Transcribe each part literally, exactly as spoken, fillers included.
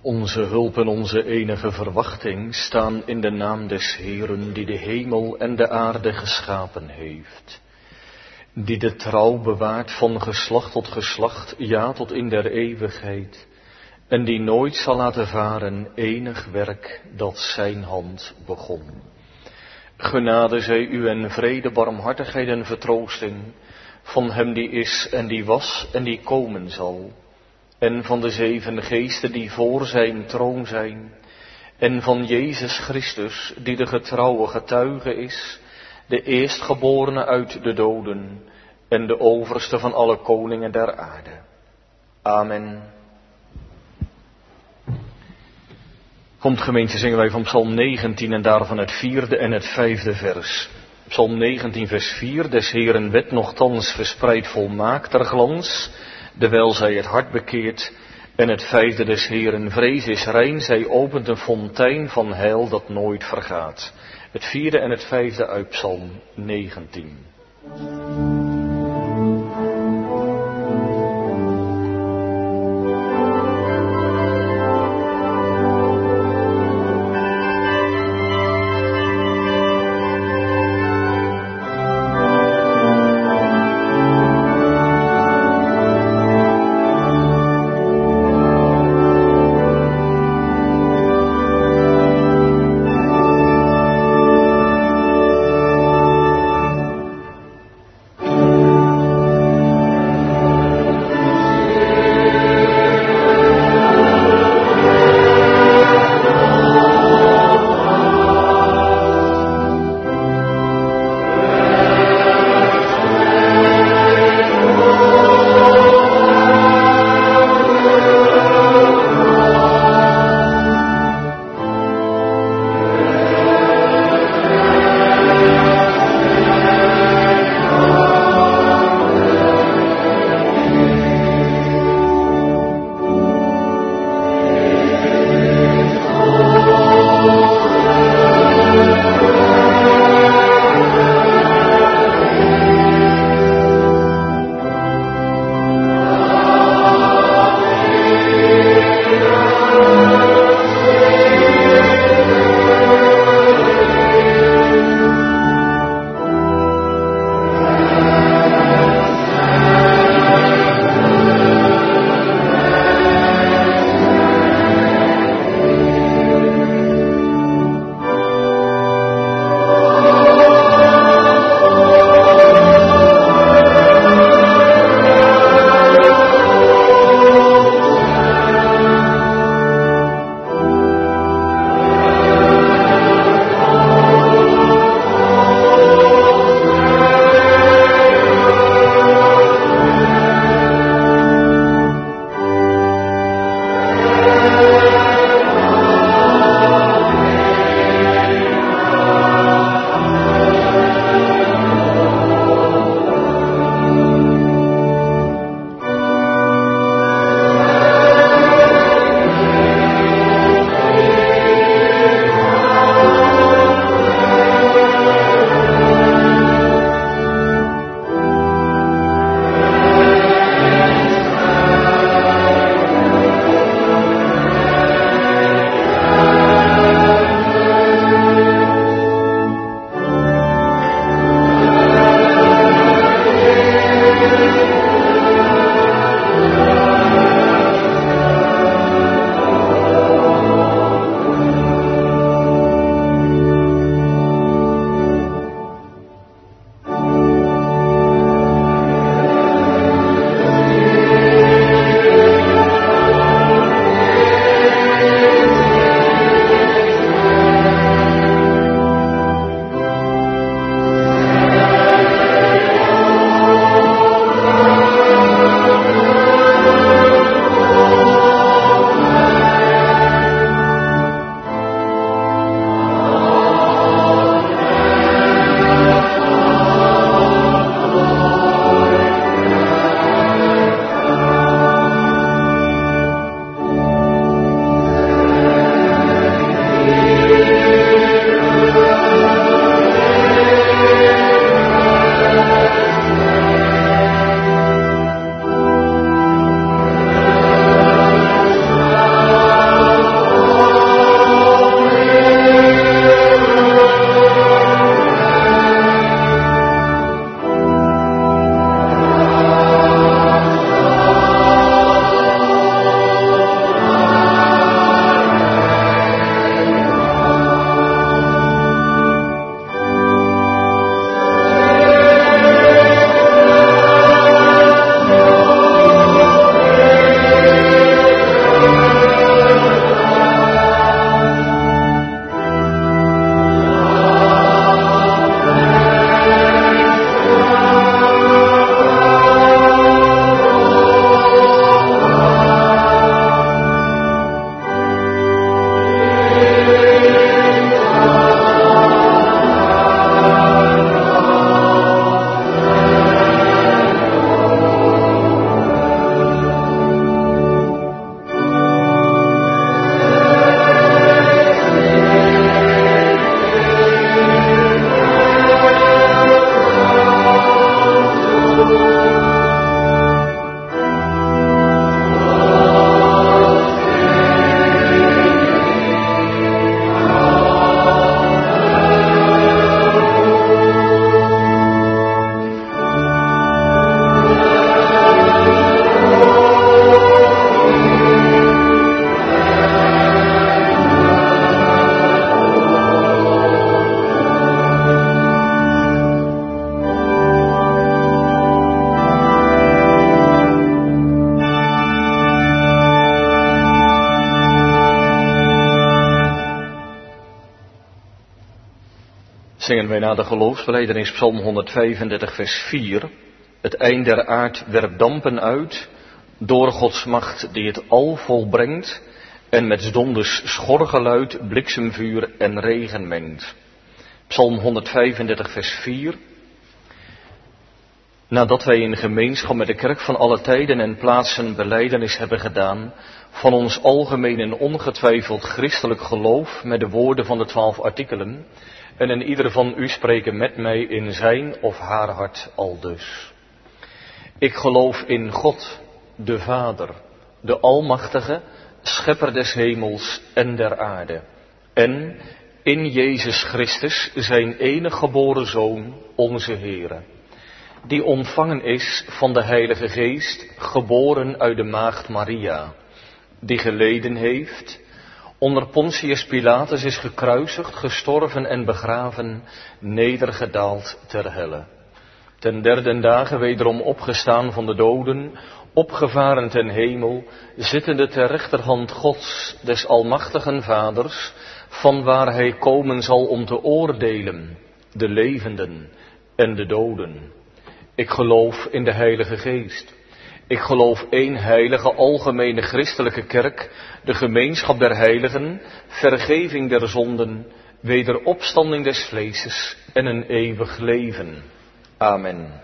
Onze hulp en onze enige verwachting staan in de naam des Heeren, die de hemel en de aarde geschapen heeft. Die de trouw bewaart van geslacht tot geslacht, ja tot in der eeuwigheid. En die nooit zal laten varen enig werk dat zijn hand begon. Genade zij u en vrede, barmhartigheid en vertroosting van hem die is en die was en die komen zal. En van de zeven geesten die voor zijn troon zijn. En van Jezus Christus, die de getrouwe getuige is, de eerstgeborene uit de doden en de overste van alle koningen der aarde. Amen. Komt gemeente, zingen wij van Psalm negentien en daarvan het vierde en het vijfde vers. Psalm negentien vers vier, des Heeren wet nochtans verspreidt volmaakt ter glans, dewijl zij het hart bekeert. En het vijfde, des Heeren vrees is rein, zij opent een fontein van heil dat nooit vergaat. Het vierde en het vijfde uit Psalm negentien. zingen wij na de geloofsbelijdenis Psalm honderdvijfendertig vers vier. Het eind der aard werpt dampen uit, door Gods macht die het al volbrengt, en met donders schorgeluid, bliksemvuur en regen mengt. Psalm honderdvijfendertig vers vier. Nadat wij in gemeenschap met de kerk van alle tijden en plaatsen belijdenis hebben gedaan van ons algemeen en ongetwijfeld christelijk geloof met de woorden van de twaalf artikelen, en in ieder van u spreken met mij in zijn of haar hart aldus. Ik geloof in God, de Vader, de Almachtige, Schepper des hemels en der aarde, en in Jezus Christus, zijn enige geboren Zoon, onze Heere, die ontvangen is van de Heilige Geest, geboren uit de maagd Maria, die geleden heeft, onder Pontius Pilatus is gekruisigd, gestorven en begraven, nedergedaald ter helle. Ten derde dagen wederom opgestaan van de doden, opgevaren ten hemel, zittende ter rechterhand Gods, des almachtigen Vaders, van waar hij komen zal om te oordelen, de levenden en de doden. Ik geloof in de Heilige Geest. Ik geloof één heilige algemene christelijke kerk, de gemeenschap der heiligen, vergeving der zonden, wederopstanding des vleeses en een eeuwig leven. Amen.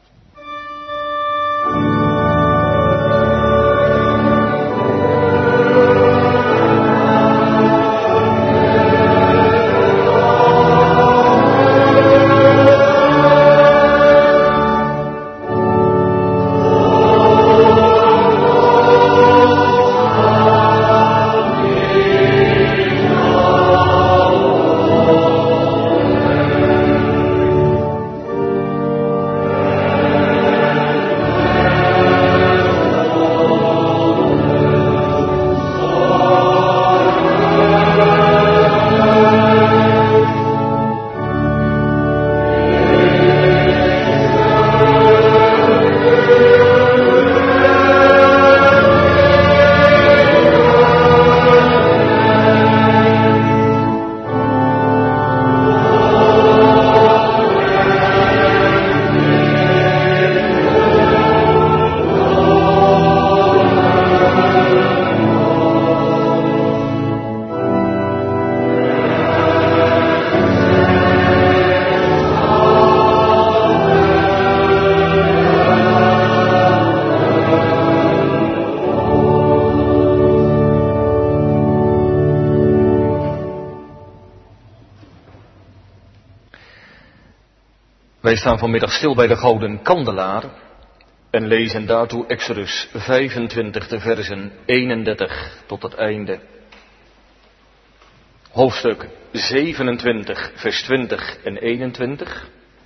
Wij staan vanmiddag stil bij de gouden kandelaar en lezen daartoe Exodus vijfentwintig, de versen eenendertig tot het einde. Hoofdstuk zevenentwintig, vers twintig en eenentwintig.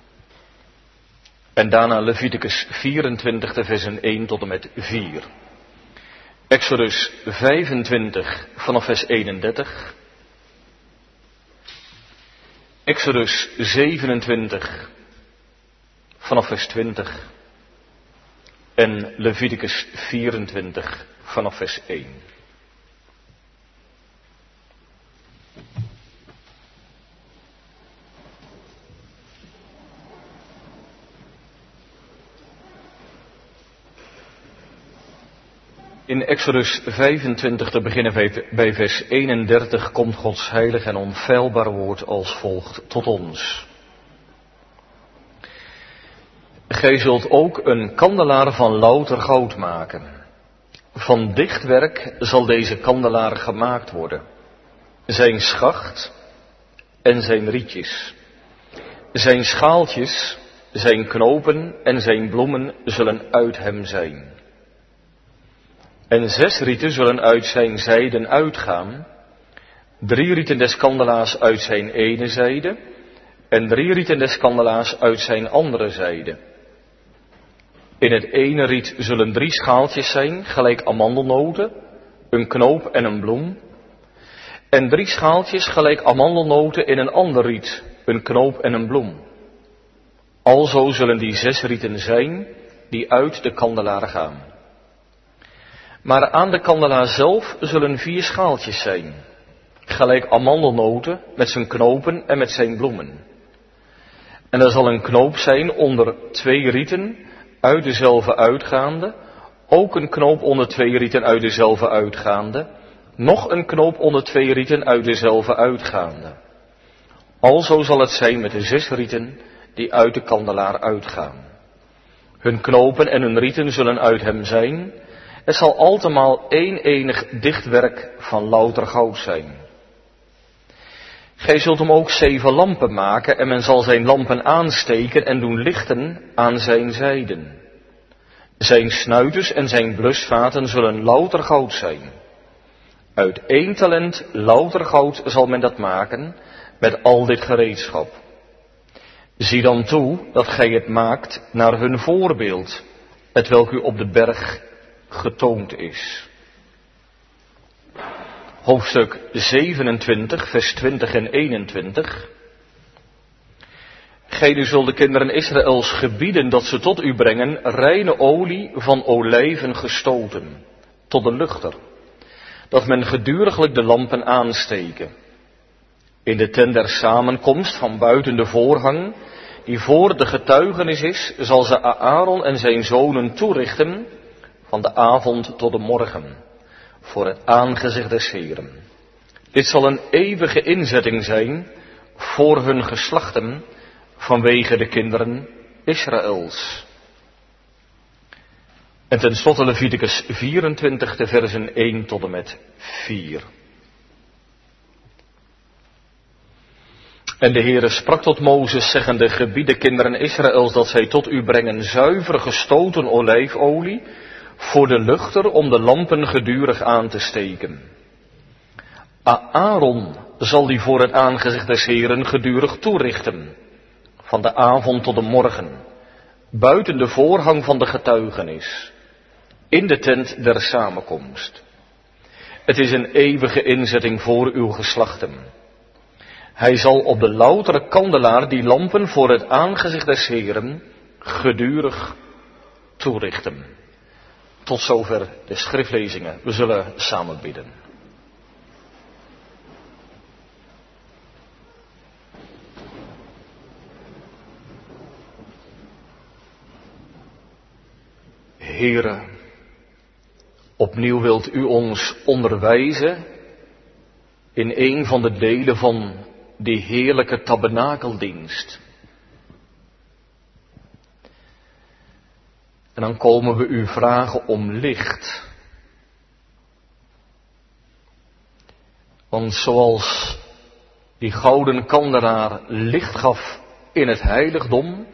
En daarna Leviticus vierentwintig, de versen één tot en met vier. Exodus vijfentwintig vanaf vers eenendertig. Exodus zevenentwintig vanaf vers twintig en Leviticus vierentwintig vanaf vers één. In Exodus vijfentwintig te beginnen bij vers eenendertig komt Gods heilig en onfeilbaar woord als volgt tot ons. Gij zult ook een kandelaar van louter goud maken. Van dichtwerk zal deze kandelaar gemaakt worden. Zijn schacht en zijn rietjes. Zijn schaaltjes, zijn knopen en zijn bloemen zullen uit hem zijn. En zes rieten zullen uit zijn zijden uitgaan. Drie rieten des kandelaars uit zijn ene zijde. En drie rieten des kandelaars uit zijn andere zijde. In het ene riet zullen drie schaaltjes zijn, gelijk amandelnoten, een knoop en een bloem. En drie schaaltjes gelijk amandelnoten in een ander riet, een knoop en een bloem. Alzo zullen die zes rieten zijn, die uit de kandelaar gaan. Maar aan de kandelaar zelf zullen vier schaaltjes zijn, gelijk amandelnoten met zijn knopen en met zijn bloemen. En er zal een knoop zijn onder twee rieten uit dezelfde uitgaande, ook een knoop onder twee rieten uit dezelfde uitgaande, nog een knoop onder twee rieten uit dezelfde uitgaande. Alzo zal het zijn met de zes rieten die uit de kandelaar uitgaan. Hun knopen en hun rieten zullen uit hem zijn. Het zal altemaal één enig dichtwerk van louter goud zijn. Gij zult hem ook zeven lampen maken en men zal zijn lampen aansteken en doen lichten aan zijn zijden. Zijn snuiters en zijn blusvaten zullen louter goud zijn. Uit één talent louter goud zal men dat maken met al dit gereedschap. Zie dan toe dat gij het maakt naar hun voorbeeld, hetwelk u op de berg getoond is. Hoofdstuk zevenentwintig, vers twintig en eenentwintig. Gij dus zult de kinderen Israëls gebieden dat ze tot u brengen reine olie van olijven gestoten, tot de luchter, dat men geduriglijk de lampen aansteken. In de tent der samenkomst van buiten de voorhang, die voor de getuigenis is, zal ze Aaron en zijn zonen toerichten, van de avond tot de morgen, voor het aangezicht des Heeren. Dit zal een eeuwige inzetting zijn voor hun geslachten, vanwege de kinderen Israëls. En tenslotte Leviticus vierentwintig, de versen één tot en met vier. En de Heere sprak tot Mozes, zeggende, gebied de kinderen Israëls dat zij tot u brengen zuiver gestoten olijfolie voor de luchter om de lampen gedurig aan te steken. Aaron zal die voor het aangezicht des Heeren gedurig toerichten, van de avond tot de morgen, buiten de voorhang van de getuigenis, in de tent der samenkomst. Het is een eeuwige inzetting voor uw geslachten. Hij zal op de loutere kandelaar die lampen voor het aangezicht des Heeren gedurig toerichten. Tot zover de schriftlezingen. We zullen samen bidden. Heere, opnieuw wilt u ons onderwijzen in een van de delen van die heerlijke tabernakeldienst. En dan komen we u vragen om licht. Want zoals die gouden kandelaar licht gaf in het heiligdom,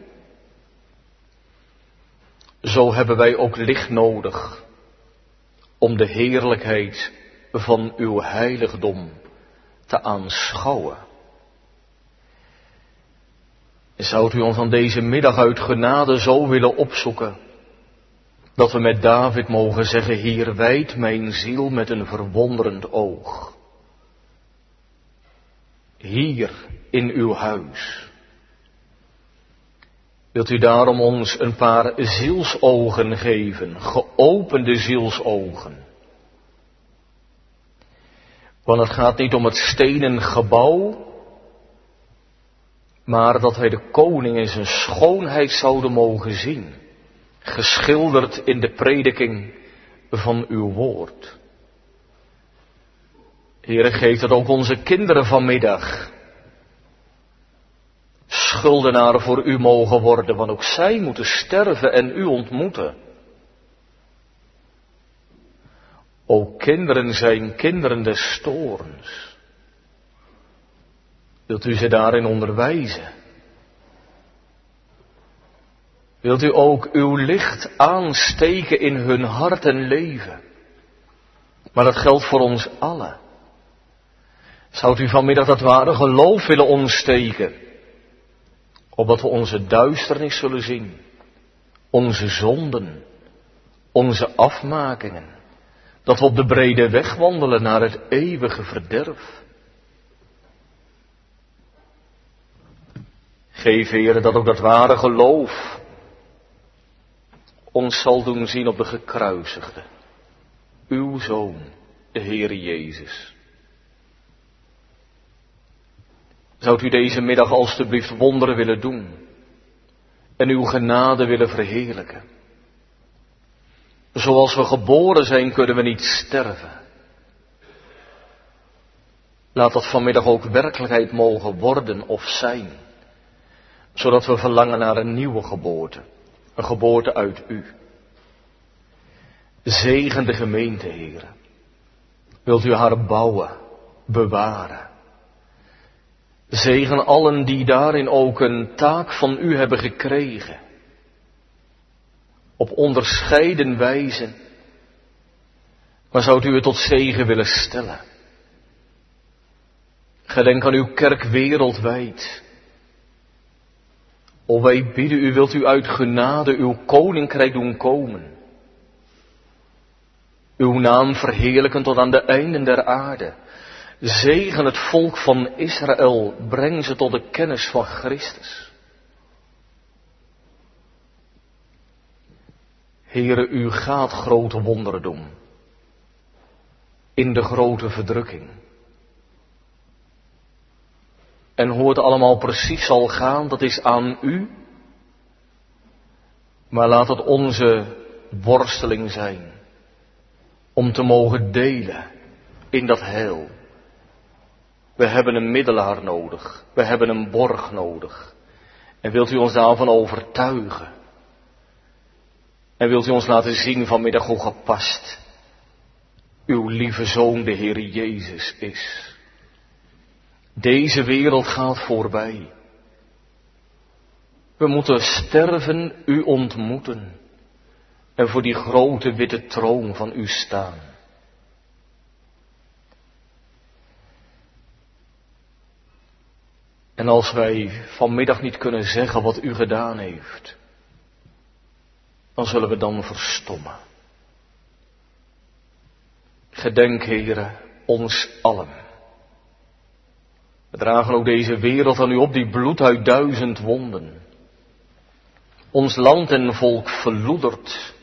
zo hebben wij ook licht nodig om de heerlijkheid van uw heiligdom te aanschouwen. Zou u ons van deze middag uit genade zo willen opzoeken, dat we met David mogen zeggen, hier wijdt mijn ziel met een verwonderend oog. Hier in uw huis. Wilt u daarom ons een paar zielsogen geven, geopende zielsogen. Want het gaat niet om het stenen gebouw, maar dat wij de koning in zijn schoonheid zouden mogen zien, geschilderd in de prediking van uw woord. Heere, geef dat ook onze kinderen vanmiddag schuldenaren voor u mogen worden, want ook zij moeten sterven en u ontmoeten. O kinderen zijn kinderen des toorns. Wilt u ze daarin onderwijzen? Wilt u ook uw licht aansteken in hun hart en leven? Maar dat geldt voor ons allen. Zou u vanmiddag dat ware geloof willen ontsteken, opdat we onze duisternis zullen zien, onze zonden, onze afmakingen, dat we op de brede weg wandelen naar het eeuwige verderf. Geef, Heere, dat ook dat ware geloof ons zal doen zien op de gekruisigde, uw Zoon, de Heere Jezus. Zou u deze middag alstublieft wonderen willen doen en uw genade willen verheerlijken. Zoals we geboren zijn, kunnen we niet sterven. Laat dat vanmiddag ook werkelijkheid mogen worden of zijn. Zodat we verlangen naar een nieuwe geboorte. Een geboorte uit u. Zegen de gemeente, Heere. Wilt u haar bouwen, bewaren. Zegen allen die daarin ook een taak van u hebben gekregen. Op onderscheiden wijzen. Maar zoudt u het tot zegen willen stellen? Gedenk aan uw kerk wereldwijd. O, wij bidden u, wilt u uit genade uw koninkrijk doen komen. Uw naam verheerlijken tot aan de einden der aarde. Zegen het volk van Israël, breng ze tot de kennis van Christus. Heere, u gaat grote wonderen doen. In de grote verdrukking. En hoe het allemaal precies zal gaan, dat is aan u. Maar laat het onze worsteling zijn. Om te mogen delen in dat heil. We hebben een middelaar nodig. We hebben een borg nodig. En wilt u ons daarvan overtuigen? En wilt u ons laten zien vanmiddag hoe gepast uw lieve Zoon, de Heer Jezus, is? Deze wereld gaat voorbij. We moeten sterven, u ontmoeten. En voor die grote witte troon van u staan. En als wij vanmiddag niet kunnen zeggen wat u gedaan heeft, dan zullen we dan verstommen. Gedenk, Heere, ons allen. We dragen ook deze wereld aan u op, die bloed uit duizend wonden. Ons land en volk verloedert.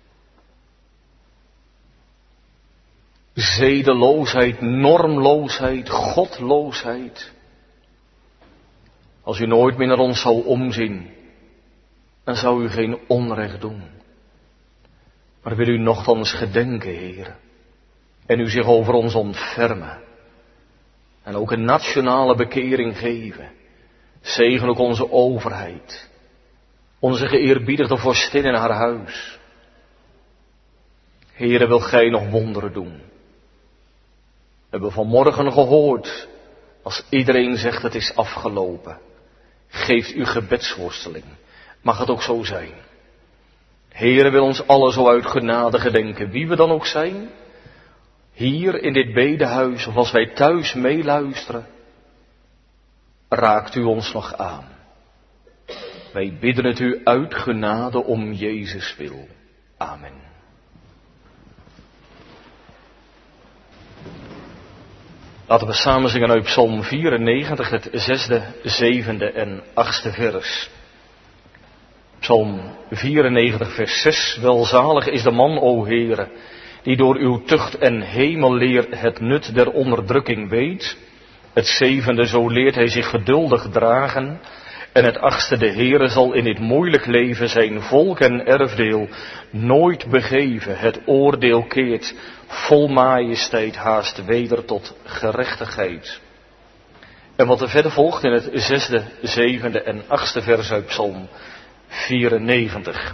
Zedeloosheid, normloosheid, godloosheid. Als u nooit meer naar ons zou omzien, dan zou u geen onrecht doen. Maar wil u nochtans gedenken, Heer, en u zich over ons ontfermen. En ook een nationale bekering geven. Zegen ook onze overheid. Onze geëerbiedigde vorstin in haar huis. Heere, wil gij nog wonderen doen? We hebben vanmorgen gehoord, als iedereen zegt het is afgelopen. Geeft u gebedsworsteling. Mag het ook zo zijn. Heere, wil ons allen zo uit genade gedenken, wie we dan ook zijn. Hier in dit bedehuis, of als wij thuis meeluisteren, raakt u ons nog aan. Wij bidden het u uit genade om Jezus wil. Amen. Laten we samen zingen uit Psalm vierennegentig, het zesde, zevende en achtste vers. Psalm vierennegentig, vers zes. Welzalig is de man, o Heere, die door uw tucht en hemelleer het nut der onderdrukking weet. Het zevende, zo leert hij zich geduldig dragen. En het achtste, de Heere zal in dit moeilijk leven zijn volk en erfdeel nooit begeven. Het oordeel keert vol majesteit haast weder tot gerechtigheid. En wat er verder volgt in het zesde, zevende en achtste vers uit Psalm vierennegentig.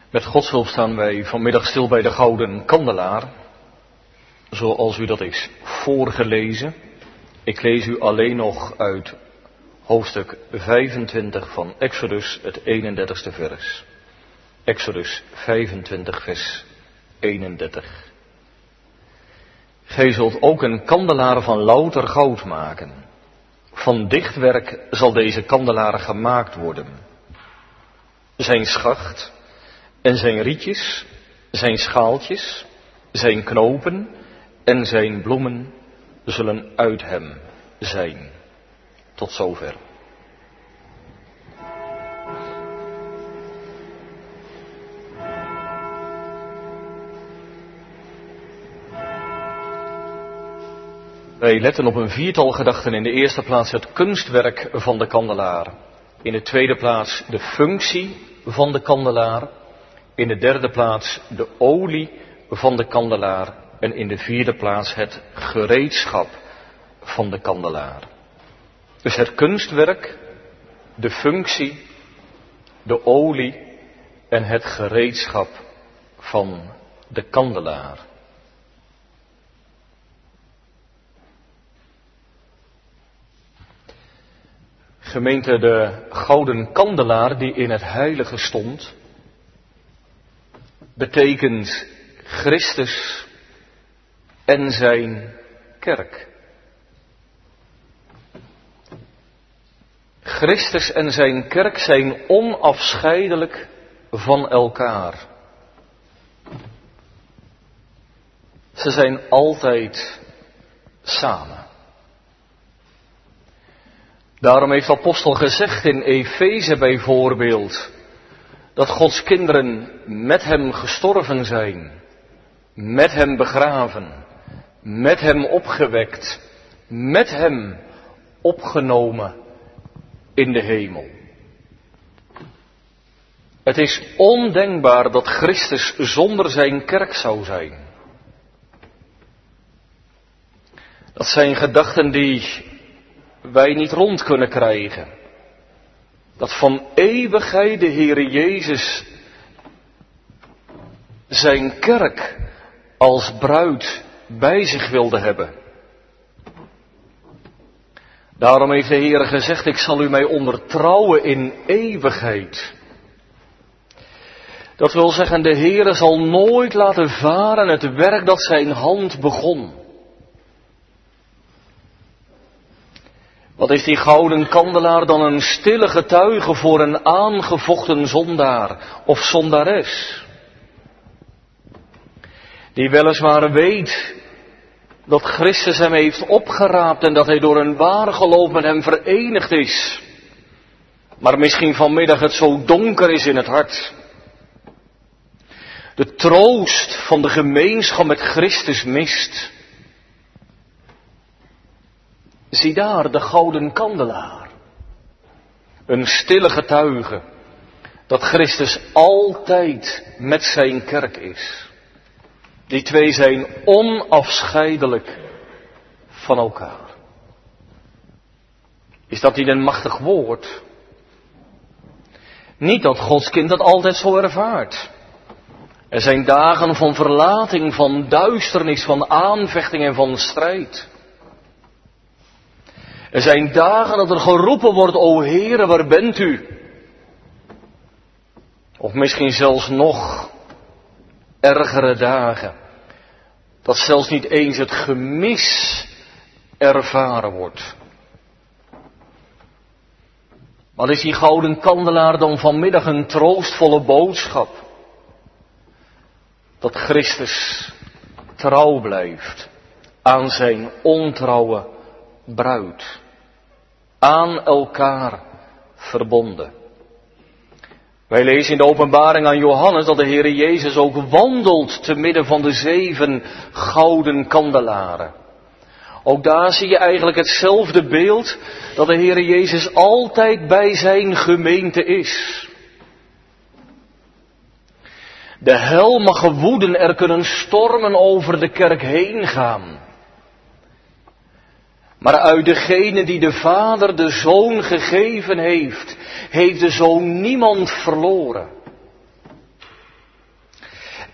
Met Gods hulp staan wij vanmiddag stil bij de gouden kandelaar, zoals u dat is voorgelezen. Ik lees u alleen nog uit hoofdstuk vijfentwintig van Exodus, het eenendertigste vers. Exodus vijfentwintig, vers eenendertig. Gij zult ook een kandelaar van louter goud maken. Van dichtwerk zal deze kandelaar gemaakt worden. Zijn schacht en zijn rietjes, zijn schaaltjes, zijn knopen en zijn bloemen zullen uit hem zijn. Tot zover. Wij letten op een viertal gedachten. In de eerste plaats het kunstwerk van de kandelaar. In de tweede plaats de functie van de kandelaar. In de derde plaats de olie van de kandelaar. En in de vierde plaats het gereedschap van de kandelaar. Dus het kunstwerk, de functie, de olie en het gereedschap van de kandelaar. Gemeente, de gouden kandelaar die in het heilige stond, betekent Christus en zijn kerk. Christus en zijn kerk zijn onafscheidelijk van elkaar. Ze zijn altijd samen. Daarom heeft de apostel gezegd in Efeze bijvoorbeeld, dat Gods kinderen met hem gestorven zijn, met hem begraven, met hem opgewekt, met hem opgenomen in de hemel. Het is ondenkbaar dat Christus zonder zijn kerk zou zijn. Dat zijn gedachten die wij niet rond kunnen krijgen. Dat van eeuwigheid de Heere Jezus zijn kerk als bruid bij zich wilde hebben. Daarom heeft de Heere gezegd, ik zal u mij ondertrouwen in eeuwigheid. Dat wil zeggen, de Heere zal nooit laten varen het werk dat zijn hand begon. Wat is die gouden kandelaar dan een stille getuige voor een aangevochten zondaar of zondares? Die weliswaar weet dat Christus hem heeft opgeraapt en dat hij door een waar geloof met hem verenigd is. Maar misschien vanmiddag het zo donker is in het hart. De troost van de gemeenschap met Christus mist. Zie daar de gouden kandelaar. Een stille getuige dat Christus altijd met zijn kerk is. Die twee zijn onafscheidelijk van elkaar. Is dat niet een machtig woord? Niet dat Gods kind dat altijd zo ervaart. Er zijn dagen van verlating, van duisternis, van aanvechting en van strijd. Er zijn dagen dat er geroepen wordt, o Heere, waar bent u? Of misschien zelfs nog ergere dagen. Dat zelfs niet eens het gemis ervaren wordt. Wat is die gouden kandelaar dan vanmiddag een troostvolle boodschap? Dat Christus trouw blijft aan zijn ontrouwe bruid. Aan elkaar verbonden. Wij lezen in de openbaring aan Johannes dat de Heere Jezus ook wandelt te midden van de zeven gouden kandelaren. Ook daar zie je eigenlijk hetzelfde beeld dat de Heere Jezus altijd bij zijn gemeente is. De hel mag woeden, er kunnen stormen over de kerk heen gaan. Maar uit degene die de Vader de Zoon gegeven heeft, heeft de Zoon niemand verloren.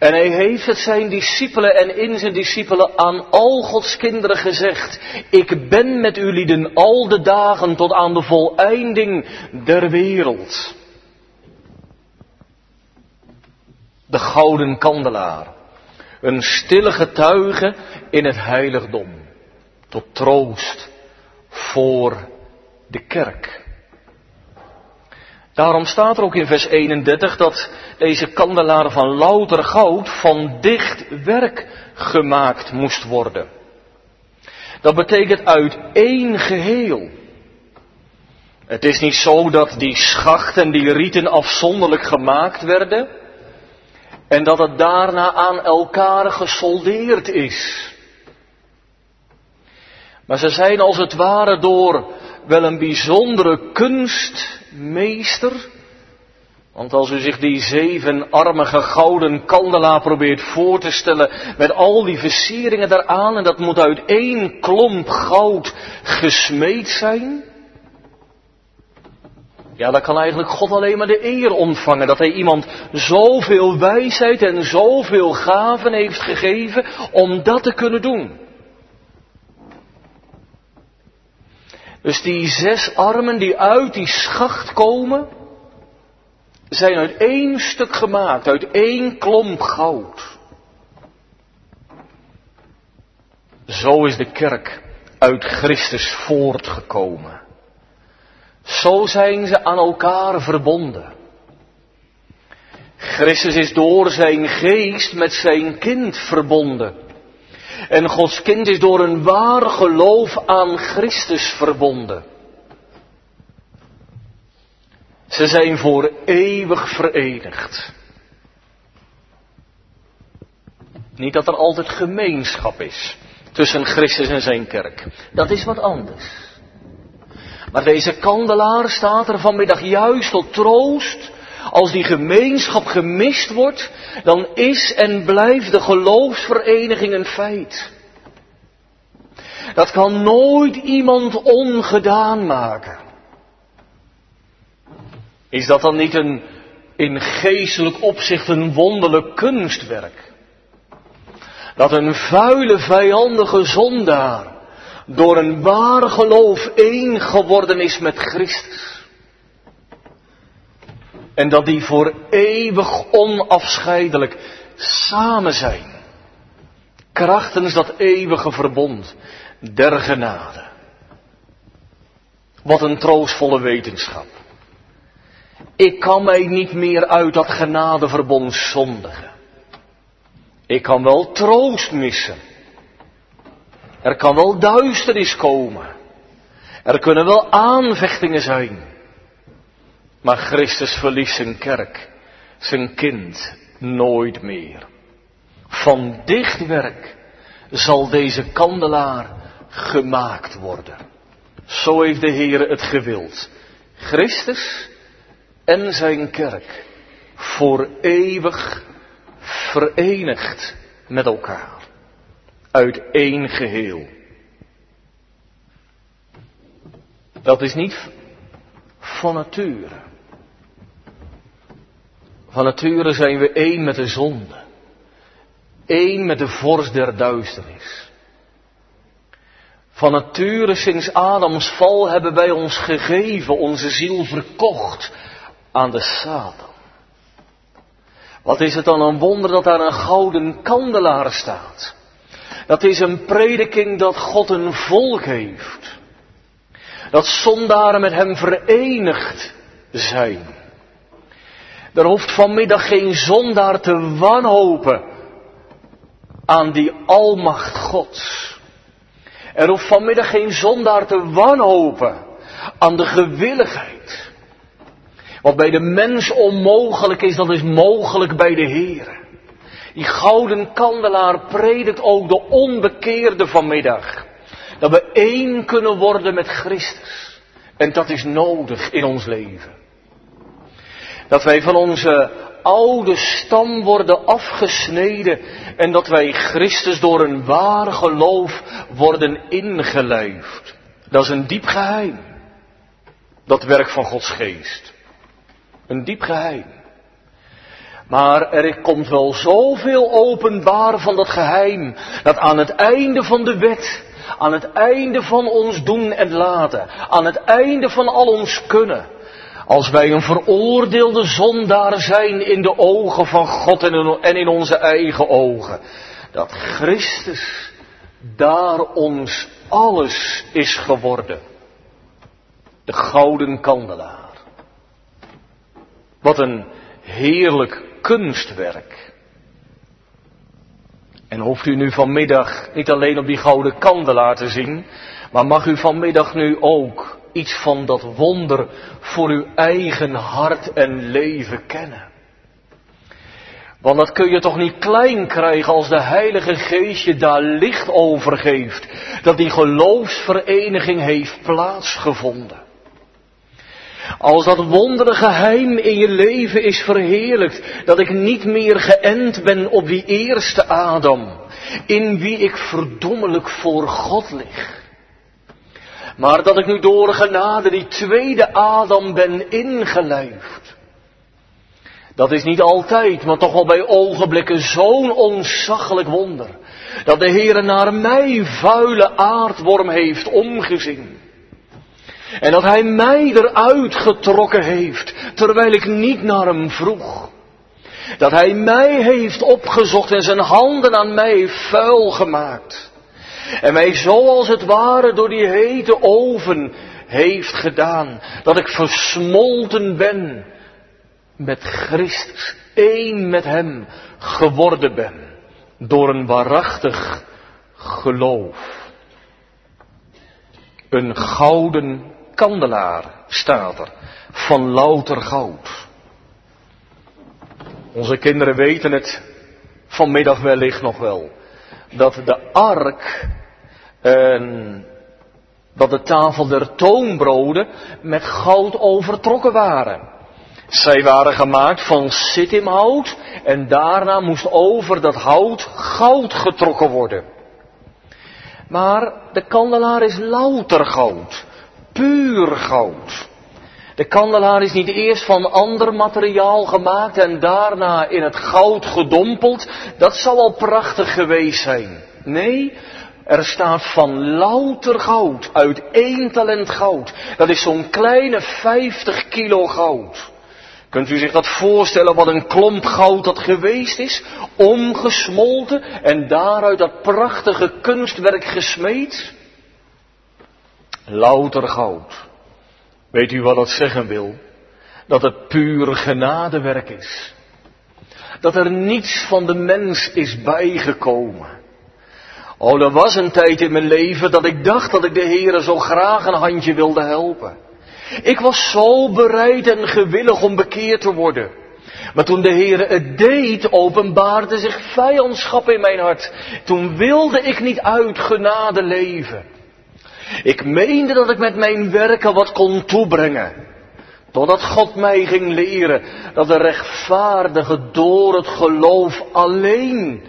En hij heeft het zijn discipelen en in zijn discipelen aan al Gods kinderen gezegd. Ik ben met u lieden al de dagen tot aan de voleinding der wereld. De gouden kandelaar. Een stille getuige in het heiligdom. Tot troost voor de kerk. Daarom staat er ook in vers eenendertig dat deze kandelaar van louter goud van dicht werk gemaakt moest worden. Dat betekent uit één geheel. Het is niet zo dat die schacht en die rieten afzonderlijk gemaakt werden en dat het daarna aan elkaar gesoldeerd is. Maar ze zijn als het ware door wel een bijzondere kunstmeester. Want als u zich die zevenarmige gouden kandelaar probeert voor te stellen met al die versieringen daaraan, en dat moet uit één klomp goud gesmeed zijn. Ja, dan kan eigenlijk God alleen maar de eer ontvangen dat hij iemand zoveel wijsheid en zoveel gaven heeft gegeven om dat te kunnen doen. Dus die zes armen die uit die schacht komen, zijn uit één stuk gemaakt, uit één klomp goud. Zo is de kerk uit Christus voortgekomen. Zo zijn ze aan elkaar verbonden. Christus is door zijn geest met zijn kind verbonden. En Gods kind is door een waar geloof aan Christus verbonden. Ze zijn voor eeuwig verenigd. Niet dat er altijd gemeenschap is tussen Christus en zijn kerk. Dat is wat anders. Maar deze kandelaar staat er vanmiddag juist tot troost. Als die gemeenschap gemist wordt, dan is en blijft de geloofsvereniging een feit. Dat kan nooit iemand ongedaan maken. Is dat dan niet een in geestelijk opzicht een wonderlijk kunstwerk? Dat een vuile, vijandige zondaar door een waar geloof één geworden is met Christus. En dat die voor eeuwig onafscheidelijk samen zijn. Krachtens dat eeuwige verbond der genade. Wat een troostvolle wetenschap. Ik kan mij niet meer uit dat genadeverbond zondigen. Ik kan wel troost missen. Er kan wel duisternis komen. Er kunnen wel aanvechtingen zijn. Maar Christus verliest zijn kerk, zijn kind, nooit meer. Van dicht werk zal deze kandelaar gemaakt worden. Zo heeft de Heer het gewild. Christus en zijn kerk voor eeuwig verenigd met elkaar. Uit één geheel. Dat is niet van nature. Van nature zijn we één met de zonde. Eén met de vorst der duisternis. Van nature sinds Adams val hebben wij ons gegeven, onze ziel verkocht aan de Satan. Wat is het dan een wonder dat daar een gouden kandelaar staat. Dat is een prediking dat God een volk heeft. Dat zondaren met hem verenigd zijn. Er hoeft vanmiddag geen zondaar te wanhopen aan die almacht Gods. Er hoeft vanmiddag geen zondaar te wanhopen aan de gewilligheid. Wat bij de mens onmogelijk is, dat is mogelijk bij de Heer. Die gouden kandelaar predikt ook de onbekeerde vanmiddag. Dat we één kunnen worden met Christus. En dat is nodig in ons leven. Dat wij van onze oude stam worden afgesneden en dat wij Christus door een waar geloof worden ingelijfd. Dat is een diep geheim. Dat werk van Gods geest. Een diep geheim. Maar er komt wel zoveel openbaar van dat geheim, dat aan het einde van de wet, aan het einde van ons doen en laten, aan het einde van al ons kunnen, als wij een veroordeelde zondaar zijn in de ogen van God en in onze eigen ogen, dat Christus daar ons alles is geworden. De gouden kandelaar. Wat een heerlijk kunstwerk. En hoeft u nu vanmiddag niet alleen op die gouden kandelaar te zien, maar mag u vanmiddag nu ook iets van dat wonder voor uw eigen hart en leven kennen. Want dat kun je toch niet klein krijgen als de Heilige Geest je daar licht over geeft, dat die geloofsvereniging heeft plaatsgevonden. Als dat wondere geheim in je leven is verheerlijkt, dat ik niet meer geënt ben op die eerste Adam, in wie ik verdommelijk voor God lig. Maar dat ik nu door genade die tweede Adam ben ingelijfd. Dat is niet altijd, maar toch wel bij ogenblikken zo'n ontzaglijk wonder. Dat de Heere naar mij, vuile aardworm, heeft omgezien. En dat Hij mij eruit getrokken heeft, terwijl ik niet naar Hem vroeg. Dat Hij mij heeft opgezocht en zijn handen aan mij heeft vuil gemaakt. En mij zoals het ware door die hete oven heeft gedaan. Dat ik versmolten ben met Christus, één met Hem geworden ben. Door een waarachtig geloof. Een gouden kandelaar staat er, van louter goud. Onze kinderen weten het vanmiddag wellicht nog wel. Dat de ark, eh, dat de tafel der toonbroden met goud overtrokken waren. Zij waren gemaakt van sittimhout en daarna moest over dat hout goud getrokken worden. Maar de kandelaar is louter goud, puur goud. De kandelaar is niet eerst van ander materiaal gemaakt en daarna in het goud gedompeld. Dat zou al prachtig geweest zijn. Nee, er staat van louter goud, uit één talent goud. Dat is zo'n kleine vijftig kilo goud. Kunt u zich dat voorstellen wat een klomp goud dat geweest is? Omgesmolten en daaruit dat prachtige kunstwerk gesmeed? Louter goud. Weet u wat dat zeggen wil? Dat het puur genadewerk is. Dat er niets van de mens is bijgekomen. Oh, er was een tijd in mijn leven dat ik dacht dat ik de Heere zo graag een handje wilde helpen. Ik was zo bereid en gewillig om bekeerd te worden. Maar toen de Heere het deed, openbaarde zich vijandschap in mijn hart. Toen wilde ik niet uit genade leven. Ik meende dat ik met mijn werken wat kon toebrengen. Totdat God mij ging leren dat de rechtvaardige door het geloof alleen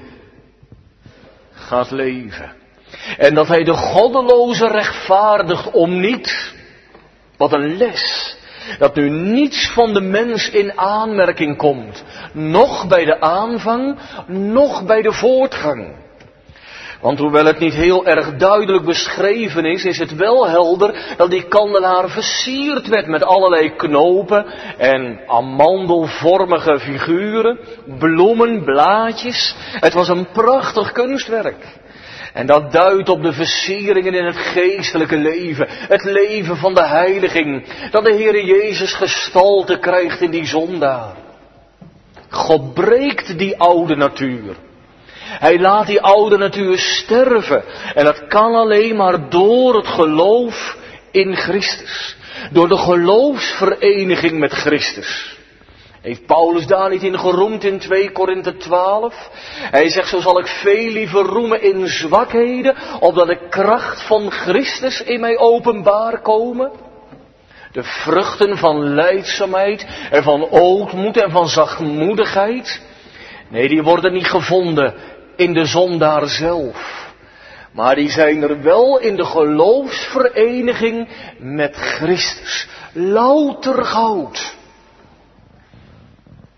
gaat leven. En dat hij de goddeloze rechtvaardigt om niet. Wat een les. Dat nu niets van de mens in aanmerking komt. Noch bij de aanvang, noch bij de voortgang. Want hoewel het niet heel erg duidelijk beschreven is, is het wel helder dat die kandelaar versierd werd met allerlei knopen en amandelvormige figuren, bloemen, blaadjes. Het was een prachtig kunstwerk. En dat duidt op de versieringen in het geestelijke leven, het leven van de heiliging, dat de Heere Jezus gestalte krijgt in die zondaar. God breekt die oude natuur. Hij laat die oude natuur sterven. En dat kan alleen maar door het geloof in Christus. Door de geloofsvereniging met Christus. Heeft Paulus daar niet in geroemd in twee Korinthe twaalf? Hij zegt, zo zal ik veel liever roemen in zwakheden, opdat de kracht van Christus in mij openbaar komen. De vruchten van lijdzaamheid en van ootmoed en van zachtmoedigheid. Nee, die worden niet gevonden in de zondaar zelf. Maar die zijn er wel in de geloofsvereniging met Christus. Louter goud.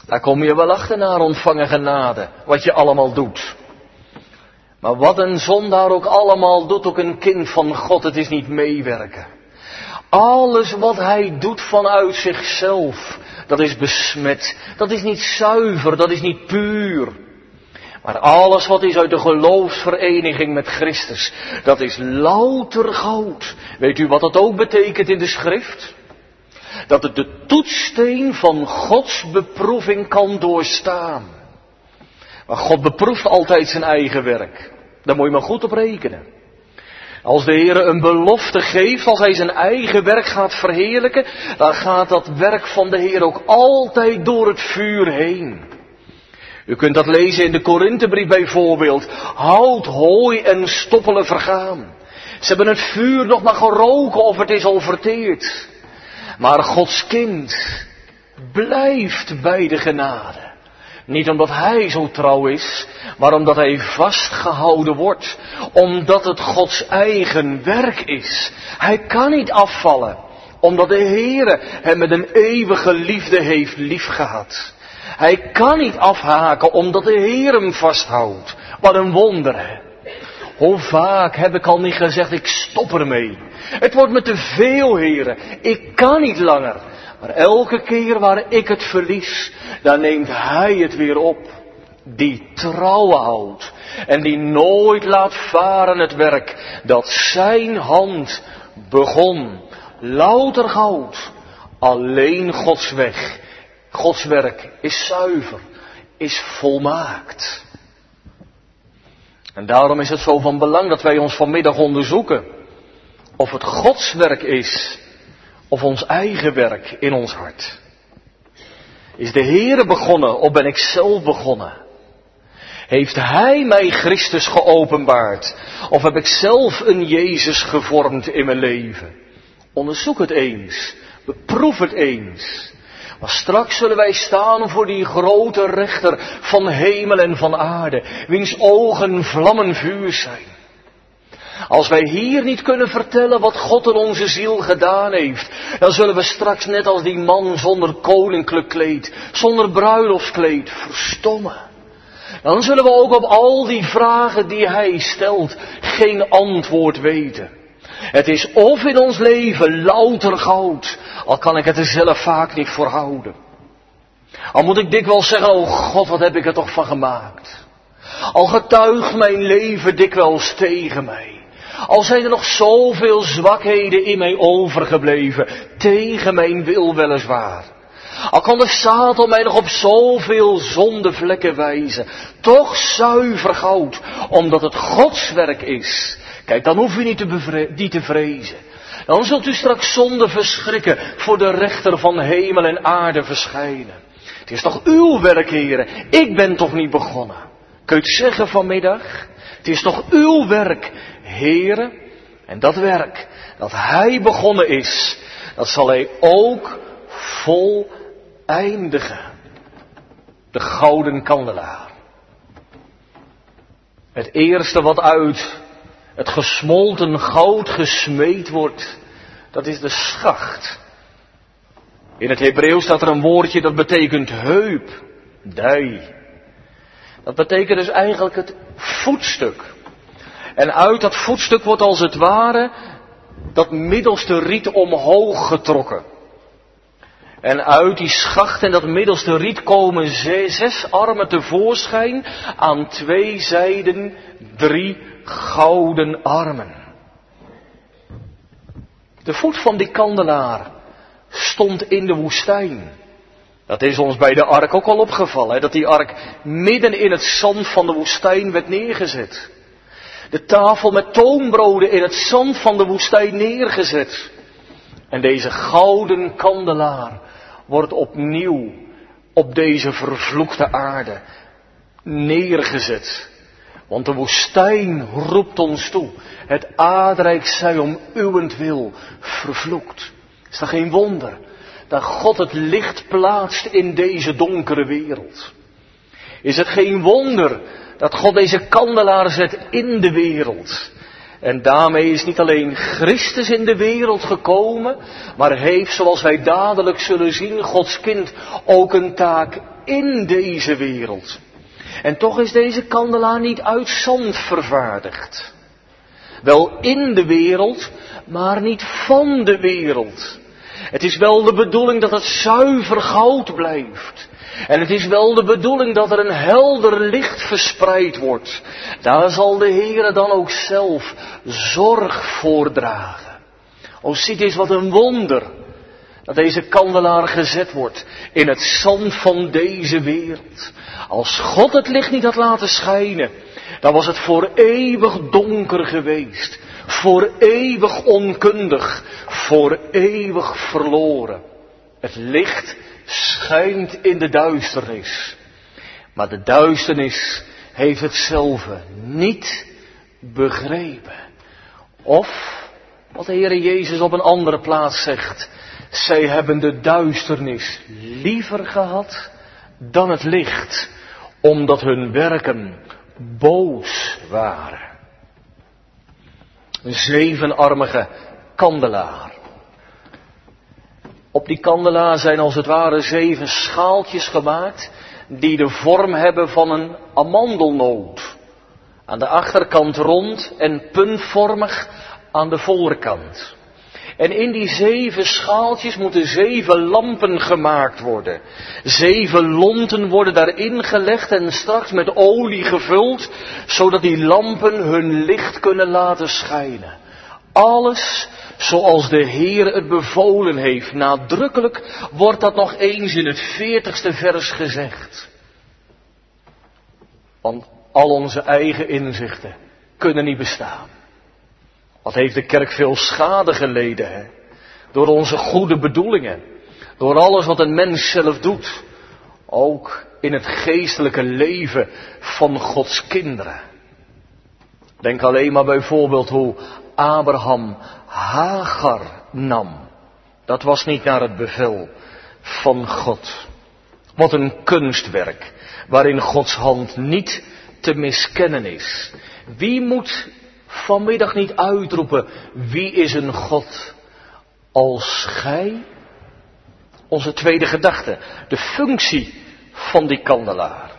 Daar kom je wel achter naar ontvangen genade, wat je allemaal doet. Maar wat een zondaar ook allemaal doet, ook een kind van God, het is niet meewerken. Alles wat hij doet vanuit zichzelf, dat is besmet. Dat is niet zuiver, dat is niet puur. Maar alles wat is uit de geloofsvereniging met Christus, dat is louter goud. Weet u wat dat ook betekent in de schrift? Dat het de toetssteen van Gods beproeving kan doorstaan. Maar God beproeft altijd zijn eigen werk. Daar moet je maar goed op rekenen. Als de Heer een belofte geeft, als hij zijn eigen werk gaat verheerlijken, dan gaat dat werk van de Heer ook altijd door het vuur heen. U kunt dat lezen in de Korinthebrief bijvoorbeeld. Hout, hooi en stoppelen vergaan. Ze hebben het vuur nog maar geroken of het is al verteerd. Maar Gods kind blijft bij de genade. Niet omdat hij zo trouw is, maar omdat hij vastgehouden wordt. Omdat het Gods eigen werk is. Hij kan niet afvallen, omdat de Heere hem met een eeuwige liefde heeft liefgehad. Hij kan niet afhaken, omdat de Heer hem vasthoudt. Wat een wonder, hè. Hoe vaak heb ik al niet gezegd, ik stop ermee. Het wordt me te veel, Heere. Ik kan niet langer. Maar elke keer waar ik het verlies, dan neemt Hij het weer op. Die trouw houdt. En die nooit laat varen het werk dat zijn hand begon. Louter goud. Alleen Gods weg. Gods werk is zuiver. Is volmaakt. En daarom is het zo van belang dat wij ons vanmiddag onderzoeken. Of het Gods werk is. Of ons eigen werk in ons hart. Is de Heere begonnen of ben ik zelf begonnen? Heeft Hij mij Christus geopenbaard? Of heb ik zelf een Jezus gevormd in mijn leven? Onderzoek het eens. Beproef het eens. Maar straks zullen wij staan voor die grote rechter van hemel en van aarde. Wiens ogen vlammen vuur zijn. Als wij hier niet kunnen vertellen wat God in onze ziel gedaan heeft, dan zullen we straks net als die man zonder koninklijk kleed, zonder bruiloftskleed, verstommen. Dan zullen we ook op al die vragen die hij stelt geen antwoord weten. Het is of in ons leven louter goud, al kan ik het er zelf vaak niet voor houden. Al moet ik dikwijls zeggen, oh God, wat heb ik er toch van gemaakt. Al getuigt mijn leven dikwijls tegen mij. Al zijn er nog zoveel zwakheden in mij overgebleven, tegen mijn wil weliswaar. Al kan de Satan mij nog op zoveel zondevlekken wijzen, toch zuiver goud, omdat het Gods werk is. Kijk, dan hoef u niet te, bevre- niet te vrezen. Dan zult u straks zonder verschrikken voor de rechter van hemel en aarde verschijnen. Het is toch uw werk, heren, ik ben toch niet begonnen. Kun je het zeggen vanmiddag? Het is toch uw werk, heren, en dat werk dat hij begonnen is, dat zal hij ook voleindigen. De gouden kandelaar. Het eerste wat uit het gesmolten goud gesmeed wordt, dat is de schacht. In het Hebreeuws staat er een woordje dat betekent heup, dij. Dat betekent dus eigenlijk het voetstuk. En uit dat voetstuk wordt als het ware dat middelste riet omhoog getrokken. En uit die schacht en dat middelste riet komen zes armen tevoorschijn, aan twee zijden drie gouden armen. De voet van die kandelaar stond in de woestijn. Dat is ons bij de ark ook al opgevallen, hè, dat die ark midden in het zand van de woestijn werd neergezet. De tafel met toonbroden in het zand van de woestijn neergezet. En deze gouden kandelaar wordt opnieuw op deze vervloekte aarde neergezet. Want de woestijn roept ons toe. Het aardrijk zij om uwentwil vervloekt. Is dat geen wonder dat God het licht plaatst in deze donkere wereld? Is het geen wonder dat God deze kandelaar zet in de wereld? En daarmee is niet alleen Christus in de wereld gekomen, maar heeft, zoals wij dadelijk zullen zien, Gods kind ook een taak in deze wereld. En toch is deze kandelaar niet uit zand vervaardigd. Wel in de wereld, maar niet van de wereld. Het is wel de bedoeling dat het zuiver goud blijft. En het is wel de bedoeling dat er een helder licht verspreid wordt. Daar zal de Heere dan ook zelf zorg voor dragen. O, ziet eens wat een wonder. Dat deze kandelaar gezet wordt in het zand van deze wereld. Als God het licht niet had laten schijnen, dan was het voor eeuwig donker geweest. Voor eeuwig onkundig. Voor eeuwig verloren. Het licht schijnt in de duisternis. Maar de duisternis heeft het zelf niet begrepen. Of, wat de Heere Jezus op een andere plaats zegt, zij hebben de duisternis liever gehad dan het licht, omdat hun werken boos waren. Een zevenarmige kandelaar. Op die kandelaar zijn als het ware zeven schaaltjes gemaakt die de vorm hebben van een amandelnoot. Aan de achterkant rond en puntvormig aan de voorkant. En in die zeven schaaltjes moeten zeven lampen gemaakt worden. Zeven lonten worden daarin gelegd en straks met olie gevuld, zodat die lampen hun licht kunnen laten schijnen. Alles zoals de Heer het bevolen heeft. Nadrukkelijk wordt dat nog eens in het veertigste vers gezegd. Want al onze eigen inzichten kunnen niet bestaan. Wat heeft de kerk veel schade geleden, hè? Door onze goede bedoelingen. Door alles wat een mens zelf doet. Ook in het geestelijke leven van Gods kinderen. Denk alleen maar bijvoorbeeld hoe Abraham Hagar nam. Dat was niet naar het bevel van God. Wat een kunstwerk, waarin Gods hand niet te miskennen is. Wie moet vanmiddag niet uitroepen, wie is een God als gij? Onze tweede gedachte, de functie van die kandelaar.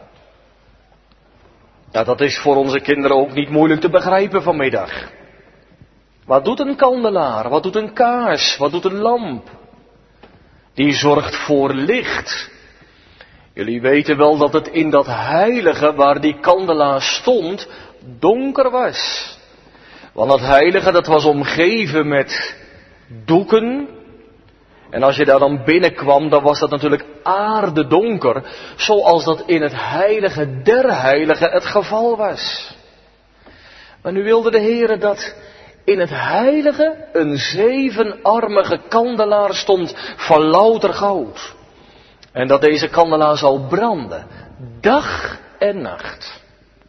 Nou, dat is voor onze kinderen ook niet moeilijk te begrijpen vanmiddag. Wat doet een kandelaar? Wat doet een kaars? Wat doet een lamp? Die zorgt voor licht. Jullie weten wel dat het in dat heilige waar die kandelaar stond, donker was. Want dat heilige, dat was omgeven met doeken. En als je daar dan binnenkwam, dan was dat natuurlijk aardedonker. Zoals dat in het heilige der heiligen het geval was. Maar nu wilde de Heere dat in het heilige een zevenarmige kandelaar stond van louter goud. En dat deze kandelaar zal branden, dag en nacht.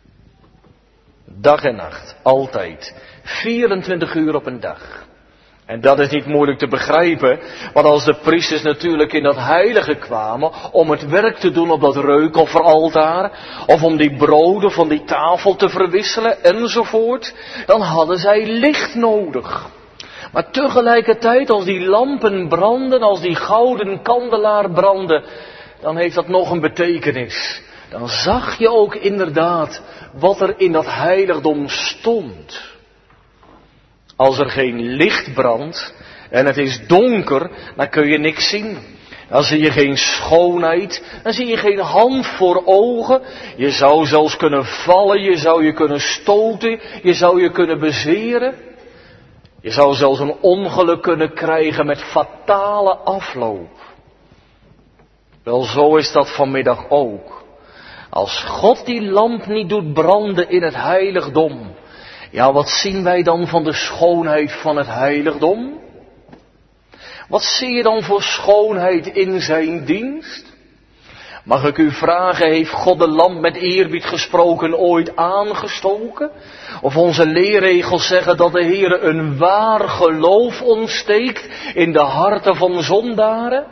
Dag en nacht, altijd. vierentwintig uur op een dag. En dat is niet moeilijk te begrijpen, want als de priesters natuurlijk in dat heilige kwamen om het werk te doen op dat reukofferaltaar, of om die broden van die tafel te verwisselen enzovoort, dan hadden zij licht nodig. Maar tegelijkertijd als die lampen branden, als die gouden kandelaar brandde, dan heeft dat nog een betekenis. Dan zag je ook inderdaad wat er in dat heiligdom stond. Als er geen licht brandt en het is donker, dan kun je niks zien. Dan zie je geen schoonheid, dan zie je geen hand voor ogen. Je zou zelfs kunnen vallen, je zou je kunnen stoten, je zou je kunnen bezeren. Je zou zelfs een ongeluk kunnen krijgen met fatale afloop. Wel, zo is dat vanmiddag ook. Als God die lamp niet doet branden in het heiligdom, ja, wat zien wij dan van de schoonheid van het heiligdom? Wat zie je dan voor schoonheid in zijn dienst? Mag ik u vragen, heeft God de lamp met eerbied gesproken ooit aangestoken? Of onze leerregels zeggen dat de Heere een waar geloof ontsteekt in de harten van zondaren?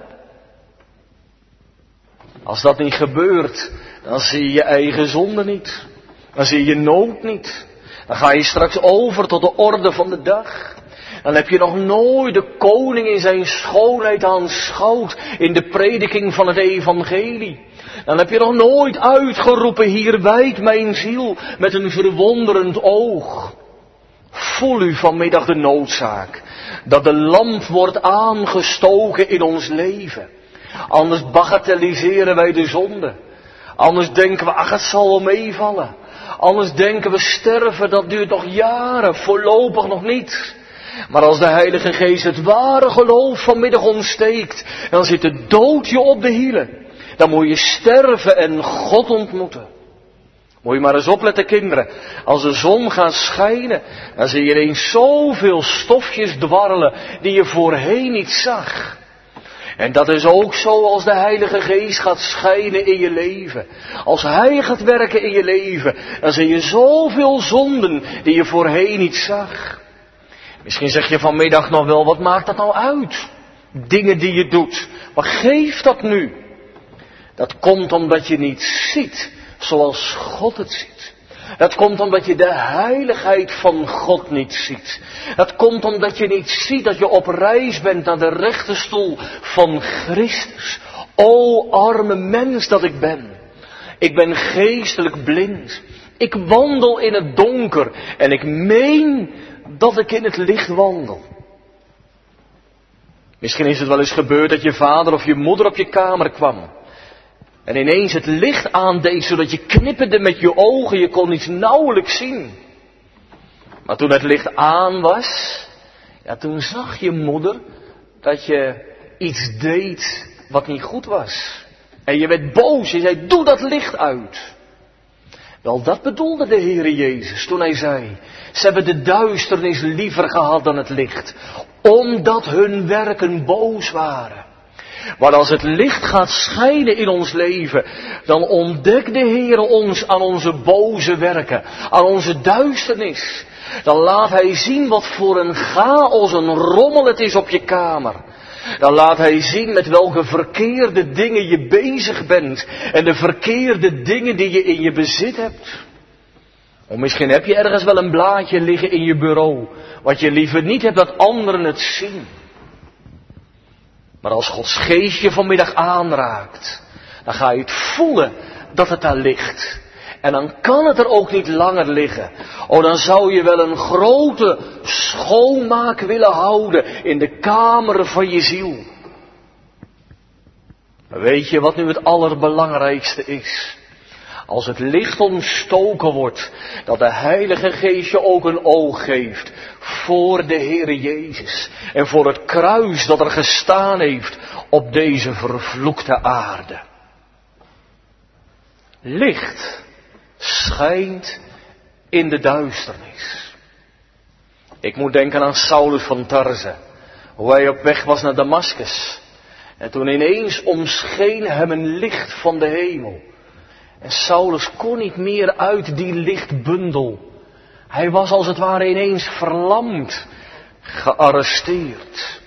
Als dat niet gebeurt, dan zie je je eigen zonde niet. Dan zie je je nood niet. Dan ga je straks over tot de orde van de dag. Dan heb je nog nooit de koning in zijn schoonheid aanschouwd in de prediking van het evangelie. Dan heb je nog nooit uitgeroepen, hier wijdt mijn ziel met een verwonderend oog. Voel u vanmiddag de noodzaak dat de lamp wordt aangestoken in ons leven. Anders bagatelliseren wij de zonde. Anders denken we, ach, het zal wel meevallen. Anders denken we, sterven, dat duurt nog jaren, voorlopig nog niet. Maar als de Heilige Geest het ware geloof vanmiddag ontsteekt, dan zit de dood je op de hielen. Dan moet je sterven en God ontmoeten. Moet je maar eens opletten, kinderen. Als de zon gaat schijnen, dan zie je ineens zoveel stofjes dwarrelen die je voorheen niet zag. En dat is ook zo als de Heilige Geest gaat schijnen in je leven. Als Hij gaat werken in je leven, dan zie je zoveel zonden die je voorheen niet zag. Misschien zeg je vanmiddag nog wel, wat maakt dat nou uit? Dingen die je doet. Wat geeft dat nu? Dat komt omdat je niet ziet zoals God het ziet. Dat komt omdat je de heiligheid van God niet ziet. Dat komt omdat je niet ziet dat je op reis bent naar de rechterstoel van Christus. O arme mens dat ik ben. Ik ben geestelijk blind. Ik wandel in het donker en ik meen dat ik in het licht wandel. Misschien is het wel eens gebeurd dat je vader of je moeder op je kamer kwam. En ineens het licht aandeed, zodat je knipperde met je ogen, je kon iets nauwelijks zien. Maar toen het licht aan was, ja, toen zag je moeder dat je iets deed wat niet goed was. En je werd boos, je zei, doe dat licht uit. Wel, dat bedoelde de Heere Jezus toen hij zei, ze hebben de duisternis liever gehad dan het licht, omdat hun werken boos waren. Maar als het licht gaat schijnen in ons leven, dan ontdekt de Heere ons aan onze boze werken, aan onze duisternis. Dan laat Hij zien wat voor een chaos, een rommel het is op je kamer. Dan laat Hij zien met welke verkeerde dingen je bezig bent en de verkeerde dingen die je in je bezit hebt. Of misschien heb je ergens wel een blaadje liggen in je bureau, wat je liever niet hebt dat anderen het zien. Maar als Gods geest je vanmiddag aanraakt, dan ga je het voelen dat het daar ligt. En dan kan het er ook niet langer liggen. Oh, dan zou je wel een grote schoonmaak willen houden in de kamer van je ziel. Maar weet je wat nu het allerbelangrijkste is? Als het licht ontstoken wordt, dat de Heilige Geest je ook een oog geeft voor de Heere Jezus. En voor het kruis dat er gestaan heeft op deze vervloekte aarde. Licht schijnt in de duisternis. Ik moet denken aan Saulus van Tarze. Hoe hij op weg was naar Damaskus. En toen ineens omscheen hem een licht van de hemel. En Saulus kon niet meer uit die lichtbundel. Hij was als het ware ineens verlamd, gearresteerd.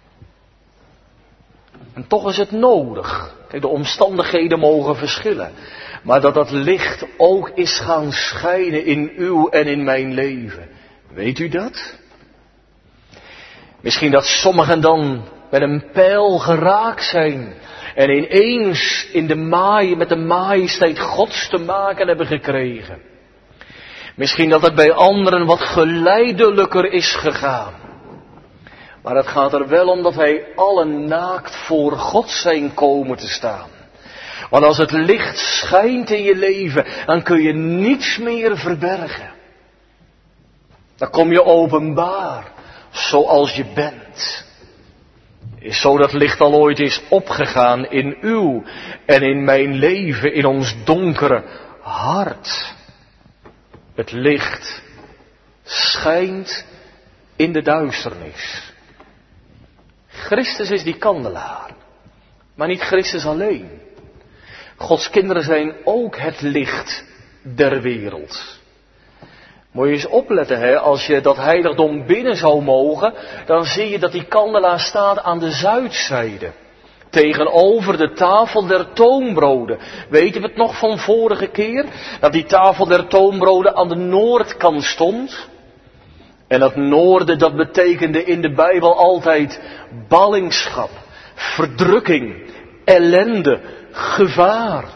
En toch is het nodig. Kijk, de omstandigheden mogen verschillen. Maar dat dat licht ook is gaan schijnen in uw en in mijn leven. Weet u dat? Misschien dat sommigen dan met een pijl geraakt zijn. En ineens in de maai, met de majesteit Gods te maken hebben gekregen. Misschien dat het bij anderen wat geleidelijker is gegaan. Maar het gaat er wel om dat wij allen naakt voor God zijn komen te staan. Want als het licht schijnt in je leven, dan kun je niets meer verbergen. Dan kom je openbaar, zoals je bent. Is zo dat licht al ooit is opgegaan in uw en in mijn leven, in ons donkere hart. Het licht schijnt in de duisternis. Christus is die kandelaar, maar niet Christus alleen. Gods kinderen zijn ook het licht der wereld. Moet je eens opletten, hè? Als je dat heiligdom binnen zou mogen, dan zie je dat die kandelaar staat aan de zuidzijde. Tegenover de tafel der toonbroden. Weten we het nog van vorige keer? Dat die tafel der toonbroden aan de noordkant stond. En dat noorden, dat betekende in de Bijbel altijd ballingschap, verdrukking, ellende, gevaar.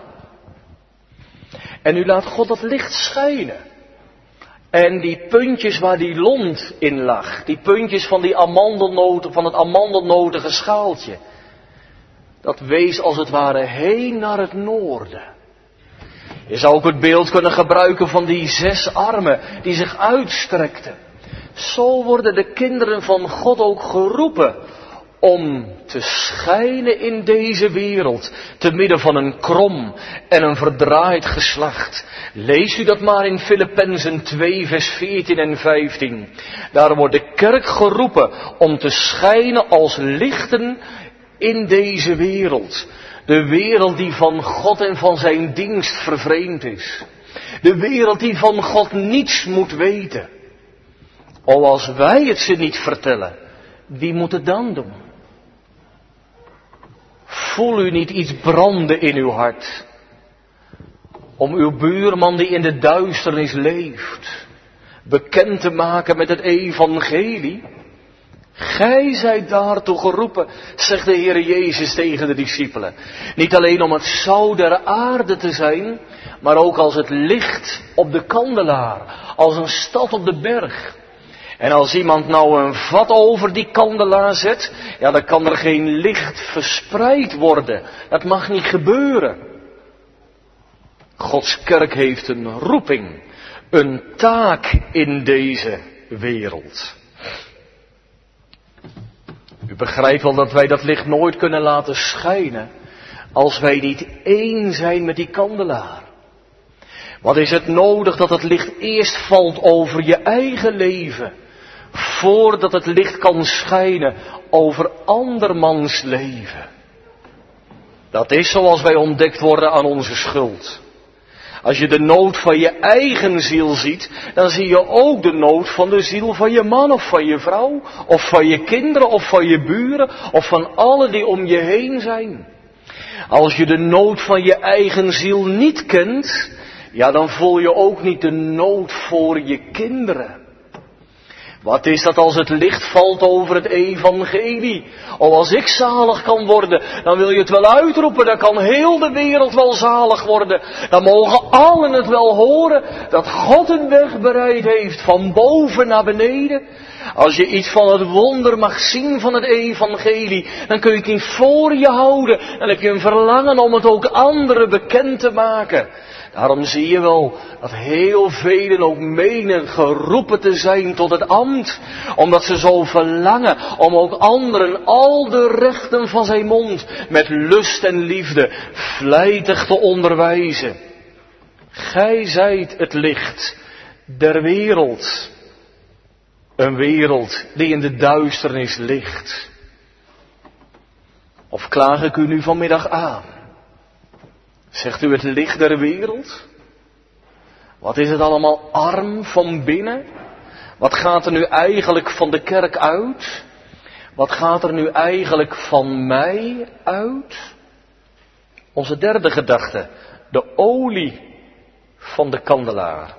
En nu laat God dat licht schijnen. En die puntjes waar die lont in lag, die puntjes van die amandelnoten, van het amandelnotige schaaltje, dat wees als het ware heen naar het noorden. Je zou ook het beeld kunnen gebruiken van die zes armen die zich uitstrekten. Zo worden de kinderen van God ook geroepen om te schijnen in deze wereld, te midden van een krom en een verdraaid geslacht. Lees u dat maar in Filippenzen twee vers veertien en vijftien. Daar wordt de kerk geroepen om te schijnen als lichten in deze wereld. De wereld die van God en van zijn dienst vervreemd is. De wereld die van God niets moet weten. O, als wij het ze niet vertellen, wie moet het dan doen? Voel u niet iets branden in uw hart, om uw buurman die in de duisternis leeft, bekend te maken met het evangelie? Gij zijt daartoe geroepen, zegt de Heer Jezus tegen de discipelen. Niet alleen om het zout der aarde te zijn, maar ook als het licht op de kandelaar, als een stad op de berg. En als iemand nou een vat over die kandelaar zet, ja, dan kan er geen licht verspreid worden. Dat mag niet gebeuren. Gods kerk heeft een roeping, een taak in deze wereld. U begrijpt wel dat wij dat licht nooit kunnen laten schijnen als wij niet één zijn met die kandelaar. Wat is het nodig dat het licht eerst valt over je eigen leven, voordat het licht kan schijnen over andermans leven? Dat is zoals wij ontdekt worden aan onze schuld. Als je de nood van je eigen ziel ziet, dan zie je ook de nood van de ziel van je man of van je vrouw, of van je kinderen of van je buren, of van allen die om je heen zijn. Als je de nood van je eigen ziel niet kent, ja, dan voel je ook niet de nood voor je kinderen. Wat is dat als het licht valt over het evangelie? Oh, als ik zalig kan worden, dan wil je het wel uitroepen. Dan kan heel de wereld wel zalig worden. Dan mogen allen het wel horen dat God een weg bereid heeft van boven naar beneden. Als je iets van het wonder mag zien van het evangelie, dan kun je het niet voor je houden. Dan heb je een verlangen om het ook anderen bekend te maken. Daarom zie je wel dat heel velen ook menen geroepen te zijn tot het ambt. Omdat ze zo verlangen om ook anderen al de rechten van zijn mond met lust en liefde vlijtig te onderwijzen. Gij zijt het licht der wereld. Een wereld die in de duisternis ligt. Of klaag ik u nu vanmiddag aan? Zegt u het licht der wereld? Wat is het allemaal arm van binnen? Wat gaat er nu eigenlijk van de kerk uit? Wat gaat er nu eigenlijk van mij uit? Onze derde gedachte, de olie van de kandelaar.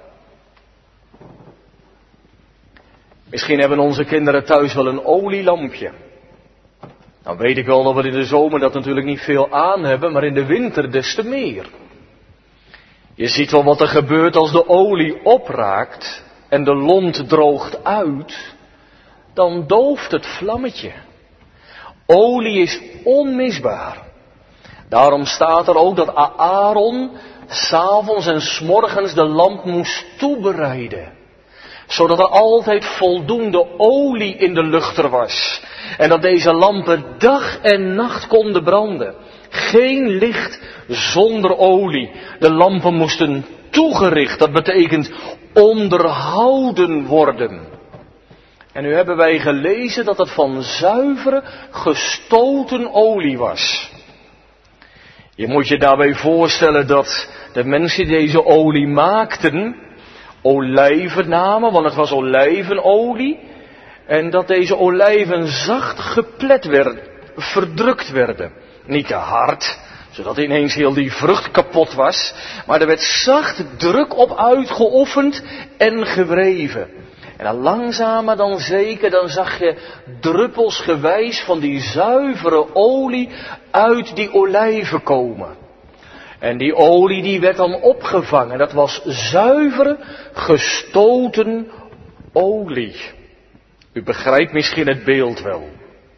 Misschien hebben onze kinderen thuis wel een olielampje. Nou weet ik wel dat we in de zomer dat natuurlijk niet veel aan hebben, maar in de winter des te meer. Je ziet wel wat er gebeurt als de olie opraakt en de lont droogt uit, dan dooft het vlammetje. Olie is onmisbaar. Daarom staat er ook dat Aaron 's avonds en 's morgens de lamp moest toebereiden, zodat er altijd voldoende olie in de luchter was. En dat deze lampen dag en nacht konden branden. Geen licht zonder olie. De lampen moesten toegericht, dat betekent onderhouden worden. En nu hebben wij gelezen dat het van zuivere, gestoten olie was. Je moet je daarbij voorstellen dat de mensen die deze olie maakten olijven namen, want het was olijvenolie. En dat deze olijven zacht geplet werden, verdrukt werden. Niet te hard, zodat ineens heel die vrucht kapot was. Maar er werd zacht druk op uitgeoefend en gewreven. En dan langzamer dan zeker, dan zag je druppelsgewijs van die zuivere olie uit die olijven komen. En die olie die werd dan opgevangen. Dat was zuivere, gestoten olie. U begrijpt misschien het beeld wel.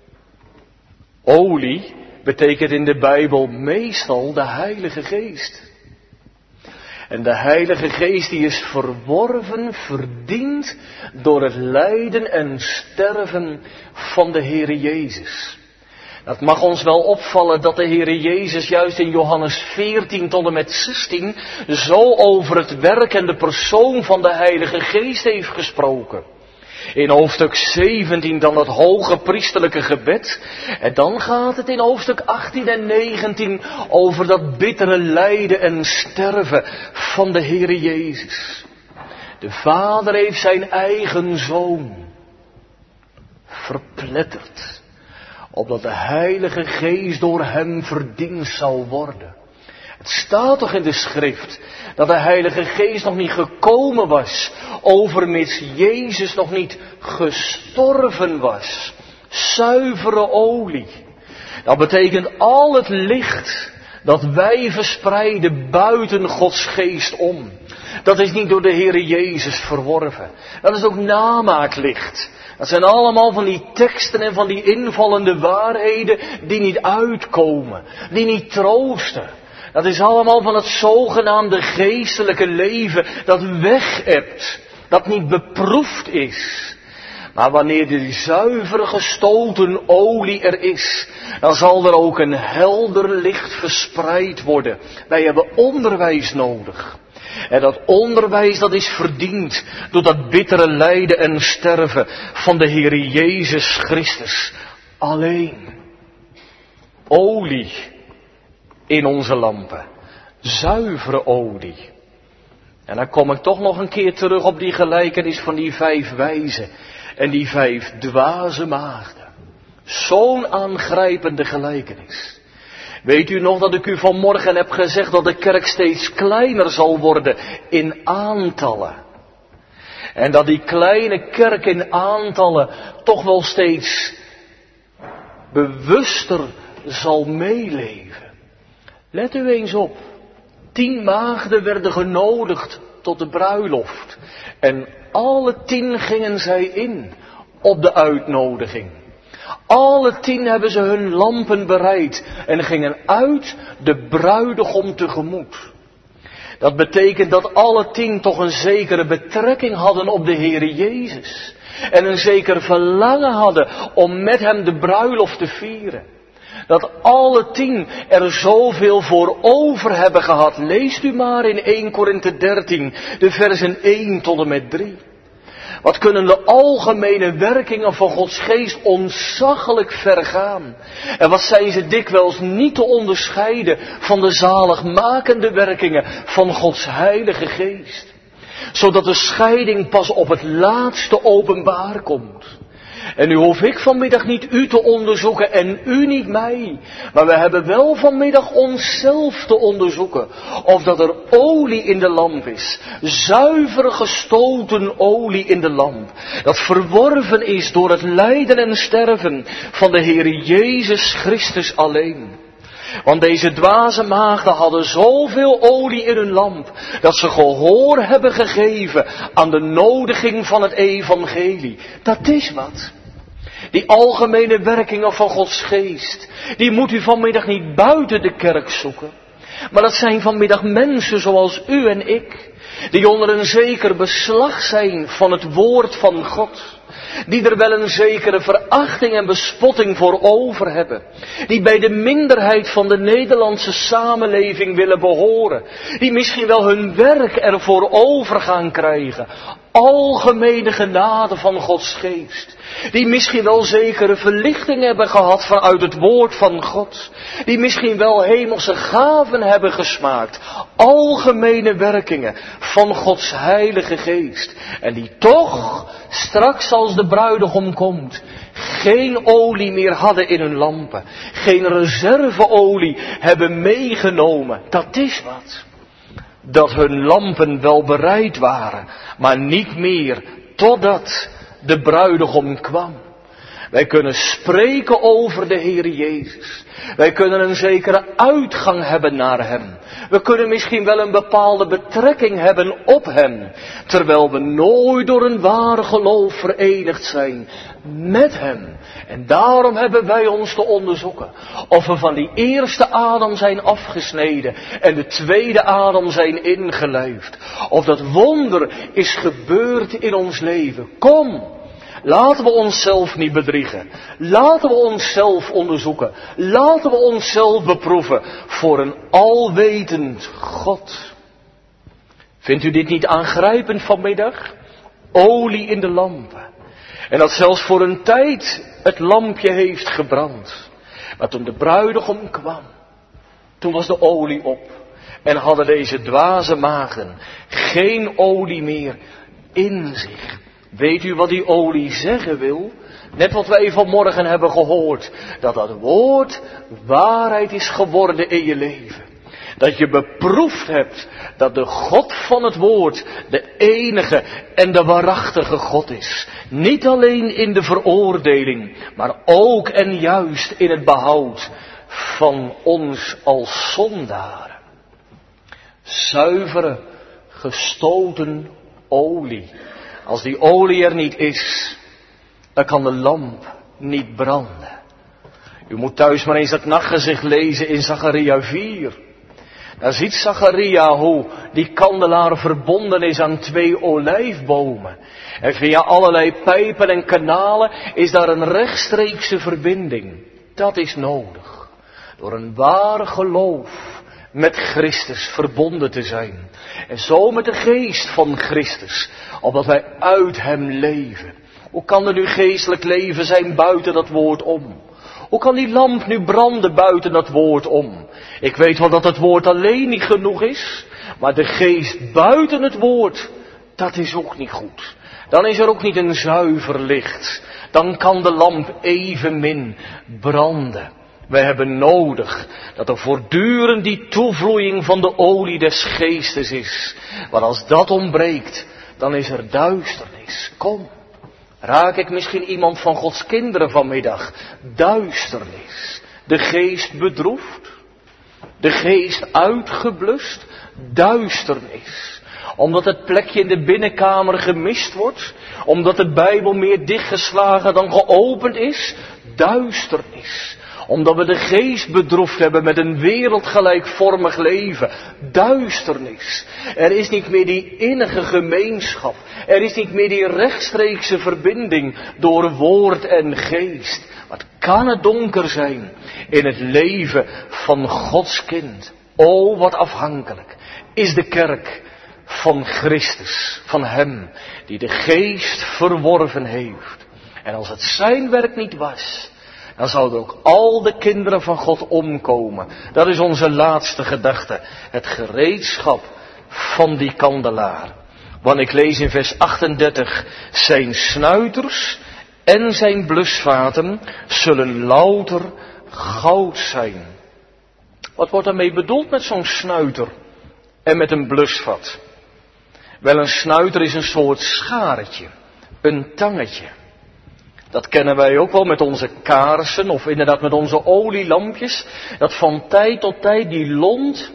Olie betekent in de Bijbel meestal de Heilige Geest. En de Heilige Geest die is verworven, verdiend door het lijden en sterven van de Heere Jezus. Het mag ons wel opvallen dat de Heere Jezus juist in Johannes veertien tot en met zestien zo over het werk en de persoon van de Heilige Geest heeft gesproken. In hoofdstuk zeventien dan het hoge priesterlijke gebed. En dan gaat het in hoofdstuk achttien en negentien over dat bittere lijden en sterven van de Heere Jezus. De Vader heeft zijn eigen Zoon verpletterd, opdat de Heilige Geest door hem verdiend zou worden. Het staat toch in de schrift dat de Heilige Geest nog niet gekomen was, overmits Jezus nog niet gestorven was. Zuivere olie. Dat betekent al het licht dat wij verspreiden buiten Gods geest om. Dat is niet door de Heere Jezus verworven. Dat is ook namaaklicht. Dat zijn allemaal van die teksten en van die invallende waarheden die niet uitkomen, die niet troosten. Dat is allemaal van het zogenaamde geestelijke leven dat weg-ebt, dat niet beproefd is. Maar wanneer die zuivere gestoten olie er is, dan zal er ook een helder licht verspreid worden. Wij hebben onderwijs nodig. En dat onderwijs dat is verdiend door dat bittere lijden en sterven van de Heere Jezus Christus. Alleen olie in onze lampen. Zuivere olie. En dan kom ik toch nog een keer terug op die gelijkenis van die vijf wijzen en die vijf dwaze maagden. Zo'n aangrijpende gelijkenis. Weet u nog dat ik u vanmorgen heb gezegd dat de kerk steeds kleiner zal worden in aantallen. En dat die kleine kerk in aantallen toch wel steeds bewuster zal meeleven. Let u eens op. Tien maagden werden genodigd tot de bruiloft. En alle tien gingen zij in op de uitnodiging. Alle tien hebben ze hun lampen bereid en gingen uit de bruidegom tegemoet. Dat betekent dat alle tien toch een zekere betrekking hadden op de Heere Jezus. En een zeker verlangen hadden om met hem de bruiloft te vieren. Dat alle tien er zoveel voor over hebben gehad. Leest u maar in eerste Korinthe dertien, de versen één tot en met drie. Wat kunnen de algemene werkingen van Gods geest ontzaglijk vergaan. En wat zijn ze dikwijls niet te onderscheiden van de zaligmakende werkingen van Gods heilige geest. Zodat de scheiding pas op het laatste openbaar komt. En nu hoef ik vanmiddag niet u te onderzoeken en u niet mij. Maar we hebben wel vanmiddag onszelf te onderzoeken. Of dat er olie in de lamp is. Zuivere gestoten olie in de lamp. Dat verworven is door het lijden en sterven van de Heer Jezus Christus alleen. Want deze dwaze maagden hadden zoveel olie in hun lamp, dat ze gehoor hebben gegeven aan de nodiging van het evangelie. Dat is wat. Die algemene werkingen van Gods geest, die moet u vanmiddag niet buiten de kerk zoeken. Maar dat zijn vanmiddag mensen zoals u en ik, die onder een zeker beslag zijn van het woord van God. Die er wel een zekere verachting en bespotting voor over hebben. Die bij de minderheid van de Nederlandse samenleving willen behoren. Die misschien wel hun werk ervoor over gaan krijgen. Algemene genade van Gods geest. Die misschien wel zekere verlichting hebben gehad vanuit het woord van God. Die misschien wel hemelse gaven hebben gesmaakt. Algemene werkingen van Gods heilige geest. En die toch, straks als de bruidegom komt, geen olie meer hadden in hun lampen. Geen reserveolie hebben meegenomen. Dat is wat. Dat hun lampen wel bereid waren, maar niet meer totdat de bruidegom kwam. Wij kunnen spreken over de Heer Jezus. Wij kunnen een zekere uitgang hebben naar Hem. We kunnen misschien wel een bepaalde betrekking hebben op Hem. Terwijl we nooit door een ware geloof verenigd zijn met Hem. En daarom hebben wij ons te onderzoeken. Of we van die eerste Adam zijn afgesneden en de tweede Adam zijn ingelijfd. Of dat wonder is gebeurd in ons leven. Kom! Laten we onszelf niet bedriegen. Laten we onszelf onderzoeken. Laten we onszelf beproeven voor een alwetend God. Vindt u dit niet aangrijpend vanmiddag? Olie in de lampen. En dat zelfs voor een tijd het lampje heeft gebrand. Maar toen de bruidegom kwam, toen was de olie op. En hadden deze dwaze maagden geen olie meer in zich. Weet u wat die olie zeggen wil? Net wat wij vanmorgen hebben gehoord. Dat dat woord waarheid is geworden in je leven. Dat je beproefd hebt dat de God van het woord de enige en de waarachtige God is. Niet alleen in de veroordeling, maar ook en juist in het behoud van ons als zondaren. Zuivere, gestoten olie. Als die olie er niet is, dan kan de lamp niet branden. U moet thuis maar eens dat nachtgezicht lezen in Zacharia vier. Daar ziet Zacharia hoe die kandelaar verbonden is aan twee olijfbomen. En via allerlei pijpen en kanalen is daar een rechtstreekse verbinding. Dat is nodig. Door een ware geloof met Christus verbonden te zijn. En zo met de geest van Christus. Opdat wij uit Hem leven. Hoe kan er nu geestelijk leven zijn buiten dat woord om? Hoe kan die lamp nu branden buiten dat woord om? Ik weet wel dat het woord alleen niet genoeg is. Maar de geest buiten het woord, dat is ook niet goed. Dan is er ook niet een zuiver licht. Dan kan de lamp evenmin branden. Wij hebben nodig dat er voortdurend die toevloeiing van de olie des geestes is. Want als dat ontbreekt, dan is er duisternis. Kom, raak ik misschien iemand van Gods kinderen vanmiddag? Duisternis. De geest bedroefd. De geest uitgeblust. Duisternis. Omdat het plekje in de binnenkamer gemist wordt. Omdat de Bijbel meer dichtgeslagen dan geopend is. Duisternis. Omdat we de geest bedroefd hebben met een wereldgelijkvormig leven. Duisternis. Er is niet meer die innige gemeenschap. Er is niet meer die rechtstreekse verbinding door woord en geest. Wat kan het donker zijn in het leven van Gods kind. O, wat afhankelijk is de kerk van Christus. Van Hem die de geest verworven heeft. En als het zijn werk niet was, dan zouden ook al de kinderen van God omkomen. Dat is onze laatste gedachte. Het gereedschap van die kandelaar. Want ik lees in vers achtendertig. Zijn snuiters en zijn blusvaten zullen louter goud zijn. Wat wordt daarmee bedoeld met zo'n snuiter en met een blusvat? Wel, een snuiter is een soort scharretje. Een tangetje. Dat kennen wij ook wel met onze kaarsen of inderdaad met onze olielampjes. Dat van tijd tot tijd die lont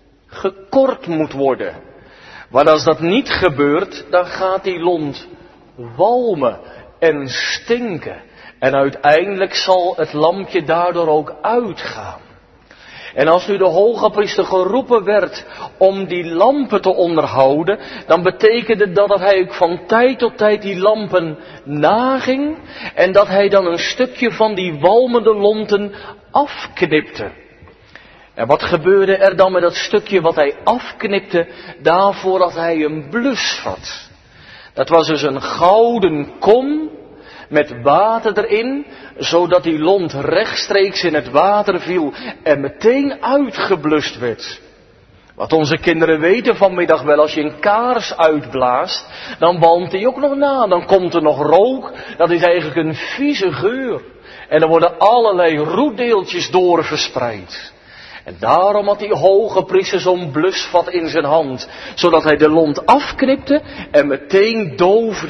gekort moet worden. Maar als dat niet gebeurt, dan gaat die lont walmen en stinken. En uiteindelijk zal het lampje daardoor ook uitgaan. En als nu de hogepriester geroepen werd om die lampen te onderhouden, dan betekende dat dat hij ook van tijd tot tijd die lampen naging en dat hij dan een stukje van die walmende lonten afknipte. En wat gebeurde er dan met dat stukje wat hij afknipte? Daarvoor had hij een blusvat. Dat was dus een gouden kom met water erin, zodat die lont rechtstreeks in het water viel en meteen uitgeblust werd. Wat onze kinderen weten vanmiddag wel, als je een kaars uitblaast, dan walmt die ook nog na, dan komt er nog rook, dat is eigenlijk een vieze geur. En er worden allerlei roetdeeltjes door verspreid. En daarom had die hoge priester zo'n blusvat in zijn hand, zodat hij de lont afknipte en meteen doofde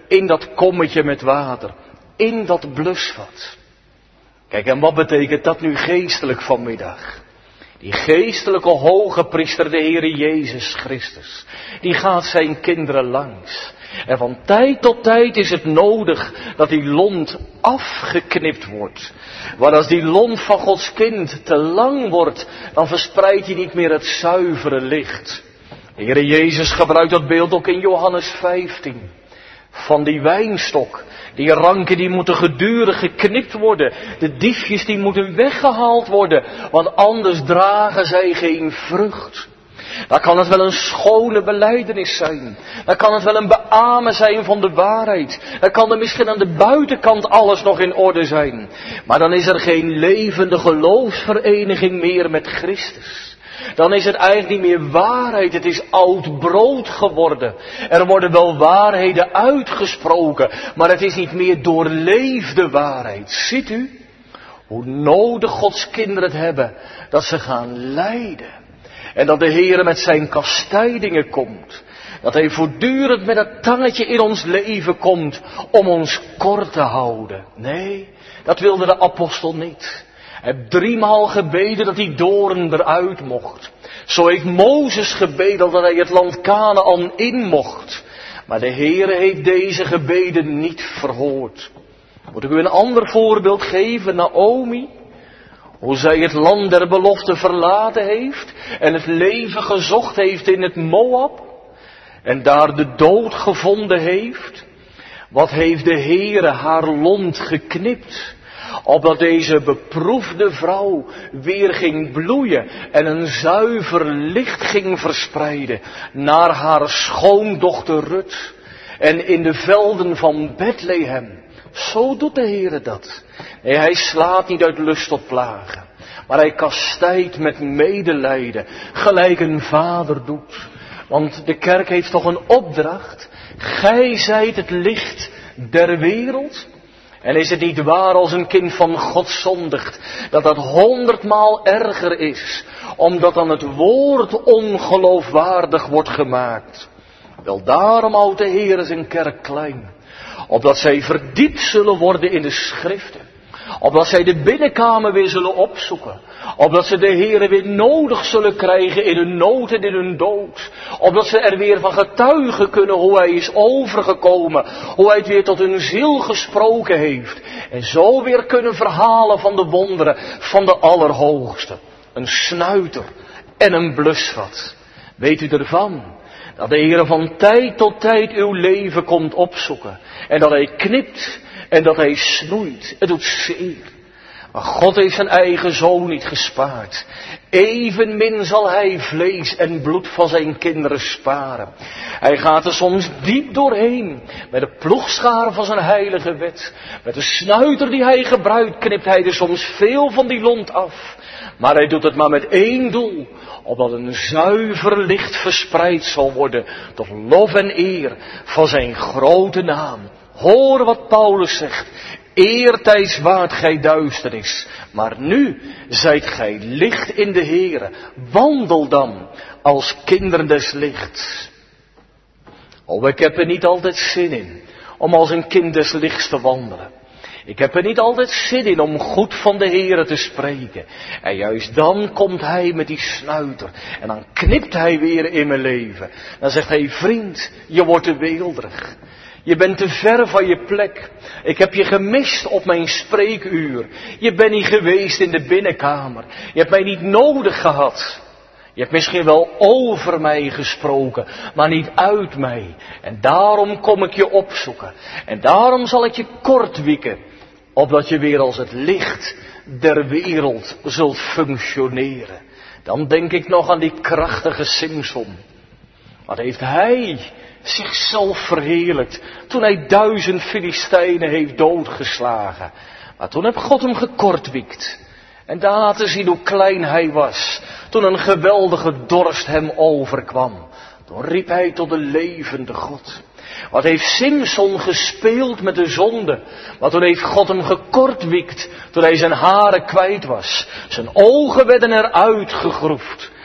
in dat kommetje met water, in dat blusvat. Kijk, en wat betekent dat nu geestelijk vanmiddag? Die geestelijke hoge priester, de Heere Jezus Christus, die gaat zijn kinderen langs. En van tijd tot tijd is het nodig dat die lont afgeknipt wordt. Want als die lont van Gods kind te lang wordt, dan verspreidt hij niet meer het zuivere licht. De Heere Jezus gebruikt dat beeld ook in Johannes vijftien. Van die wijnstok. Die ranken die moeten gedurig geknipt worden. De diefjes die moeten weggehaald worden. Want anders dragen zij geen vrucht. Dan kan het wel een schone belijdenis zijn. Dan kan het wel een beamen zijn van de waarheid. Dan kan er misschien aan de buitenkant alles nog in orde zijn. Maar dan is er geen levende geloofsvereniging meer met Christus. Dan is het eigenlijk niet meer waarheid, het is oud brood geworden. Er worden wel waarheden uitgesproken, maar het is niet meer doorleefde waarheid. Ziet u hoe nodig Gods kinderen het hebben dat ze gaan lijden. En dat de Heere met zijn kastijdingen komt. Dat hij voortdurend met het tangetje in ons leven komt om ons kort te houden. Nee, dat wilde de apostel niet. Hij heeft driemaal gebeden dat die doorn eruit mocht. Zo heeft Mozes gebeden dat hij het land Kanaan in mocht. Maar de Heere heeft deze gebeden niet verhoord. Moet ik u een ander voorbeeld geven, Naomi? Hoe zij het land der belofte verlaten heeft en het leven gezocht heeft in het Moab. En daar de dood gevonden heeft. Wat heeft de Heere haar lont geknipt? Opdat deze beproefde vrouw weer ging bloeien en een zuiver licht ging verspreiden naar haar schoondochter Rut en in de velden van Bethlehem. Zo doet de Heere dat. Nee, hij slaat niet uit lust tot plagen, maar hij kastijdt met medelijden, gelijk een vader doet. Want de kerk heeft toch een opdracht. Gij zijt het licht der wereld. En is het niet waar als een kind van God zondigt, dat dat honderdmaal erger is, omdat dan het woord ongeloofwaardig wordt gemaakt. Wel daarom houdt de Heer zijn kerk klein, opdat zij verdiept zullen worden in de schriften, opdat zij de binnenkamer weer zullen opzoeken, opdat ze de Heere weer nodig zullen krijgen in hun nood en in hun dood, opdat ze er weer van getuigen kunnen hoe hij is overgekomen, hoe hij het weer tot hun ziel gesproken heeft, en zo weer kunnen verhalen van de wonderen van de Allerhoogste. Een snuiter en een blusvat. Weet u ervan? Dat de Heere van tijd tot tijd uw leven komt opzoeken. En dat hij knipt en dat hij snoeit. Het doet zeer. Maar God heeft zijn eigen zoon niet gespaard. Evenmin zal hij vlees en bloed van zijn kinderen sparen. Hij gaat er soms diep doorheen. Met de ploegschaar van zijn heilige wet. Met de snuiter die hij gebruikt knipt hij er soms veel van die lont af. Maar hij doet het maar met één doel. Opdat een zuiver licht verspreid zal worden. Tot lof en eer van zijn grote naam. Hoor wat Paulus zegt. Eertijds waart gij duisternis, maar nu zijt gij licht in de Heere. Wandel dan als kinderen des lichts. Oh, ik heb er niet altijd zin in om als een kind des lichts te wandelen. Ik heb er niet altijd zin in om goed van de Heere te spreken. En juist dan komt hij met die snuiter. En dan knipt hij weer in mijn leven. Dan zegt hij, vriend, je wordt te weelderig. Je bent te ver van je plek. Ik heb je gemist op mijn spreekuur. Je bent niet geweest in de binnenkamer. Je hebt mij niet nodig gehad. Je hebt misschien wel over mij gesproken, maar niet uit mij. En daarom kom ik je opzoeken. En daarom zal ik je kort wieken, opdat je weer als het licht der wereld zult functioneren. Dan denk ik nog aan die krachtige Simson. Wat heeft hij zichzelf verheerlijkt toen hij duizend Filistijnen heeft doodgeslagen. Maar toen heb God hem gekortwiekt. En daar laten zien hoe klein hij was. Toen een geweldige dorst hem overkwam. Toen riep hij tot de levende God. Wat heeft Simson gespeeld met de zonde. Maar toen heeft God hem gekortwiekt. Toen hij zijn haren kwijt was. Zijn ogen werden eruit gegroefd.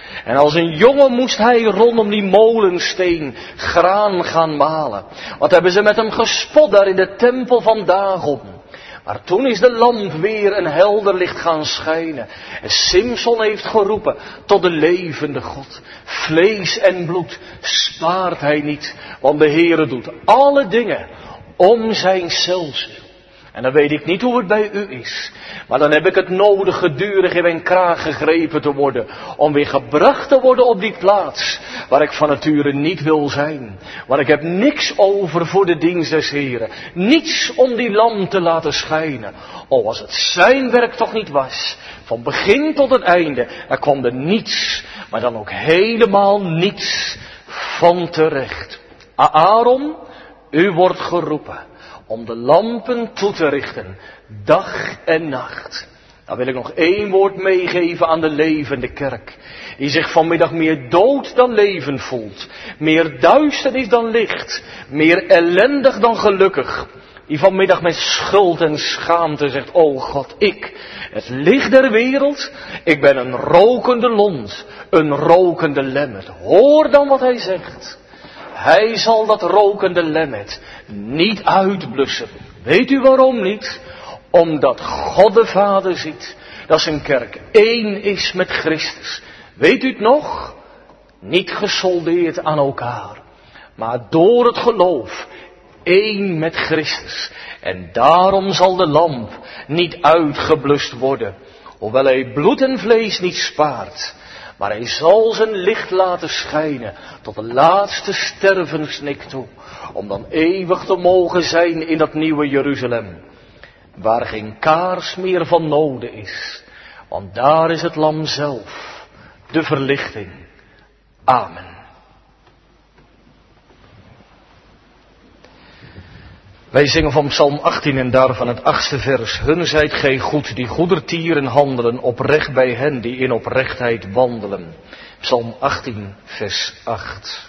En als een jongen moest hij rondom die molensteen graan gaan malen. Wat hebben ze met hem gespot daar in de tempel van Dagon. Maar toen is de lamp weer een helder licht gaan schijnen. En Simson heeft geroepen tot de levende God. Vlees en bloed spaart hij niet. Want de Heere doet alle dingen om zijn zelfs. En dan weet ik niet hoe het bij u is. Maar dan heb ik het nodig gedurig in mijn kraag gegrepen te worden. Om weer gebracht te worden op die plaats. Waar ik van nature niet wil zijn. Want ik heb niks over voor de dienst des Heren. Niets om die lamp te laten schijnen. Oh, als het zijn werk toch niet was. Van begin tot het einde. Dan kwam er niets. Maar dan ook helemaal niets van terecht. Aaron, u wordt geroepen om de lampen toe te richten, dag en nacht. Dan wil ik nog één woord meegeven aan de levende kerk. Die zich vanmiddag meer dood dan leven voelt. Meer duisternis dan licht. Meer ellendig dan gelukkig. Die vanmiddag met schuld en schaamte zegt, o God, ik, het licht der wereld, ik ben een rokende lont, een rokende lemmet. Hoor dan wat hij zegt. Hij zal dat rokende lemmet niet uitblussen. Weet u waarom niet? Omdat God de Vader ziet dat zijn kerk één is met Christus. Weet u het nog? Niet gesoldeerd aan elkaar, maar door het geloof één met Christus. En daarom zal de lamp niet uitgeblust worden, hoewel hij bloed en vlees niet spaart. Maar hij zal zijn licht laten schijnen tot de laatste stervensnik toe. Om dan eeuwig te mogen zijn in dat nieuwe Jeruzalem. Waar geen kaars meer van noden is. Want daar is het lam zelf. De verlichting. Amen. Wij zingen van Psalm achttien en daarvan het achtste vers. Hun zijt gij goed, die goedertieren handelen, oprecht bij hen die in oprechtheid wandelen. Psalm achttien, vers acht.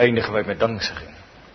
eindigen wij met dankzegging.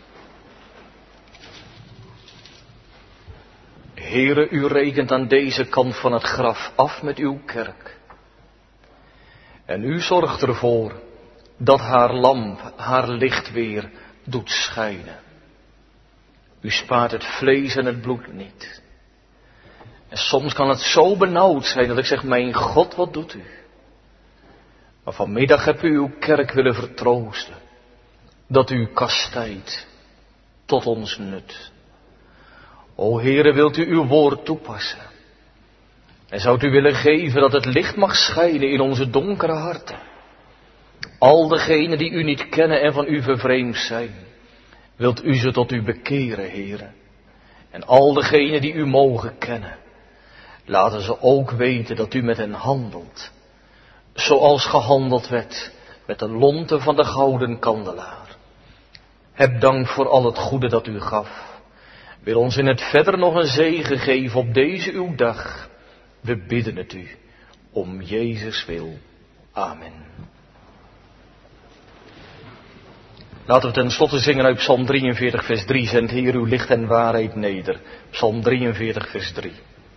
Heere, u rekent aan deze kant van het graf af met uw kerk. En u zorgt ervoor dat haar lamp haar licht weer doet schijnen. U spaart het vlees en het bloed niet. En soms kan het zo benauwd zijn dat ik zeg, mijn God, wat doet u? Maar vanmiddag hebt u uw kerk willen vertroosten. Dat u kastijdt tot ons nut. O Heere, wilt u uw woord toepassen? En zou u willen geven dat het licht mag schijnen in onze donkere harten? Al degenen die u niet kennen en van u vervreemd zijn, wilt u ze tot u bekeren, Heere. En al degenen die u mogen kennen, laten ze ook weten dat u met hen handelt. Zoals gehandeld werd met de lonten van de gouden kandelaar. Heb dank voor al het goede dat u gaf. Wil ons in het verder nog een zegen geven op deze uw dag. We bidden het u, om Jezus wil. Amen. Laten we ten slotte zingen uit Psalm drieënveertig vers drie. Zend Heer uw licht en waarheid neder. Psalm drieënveertig vers drie.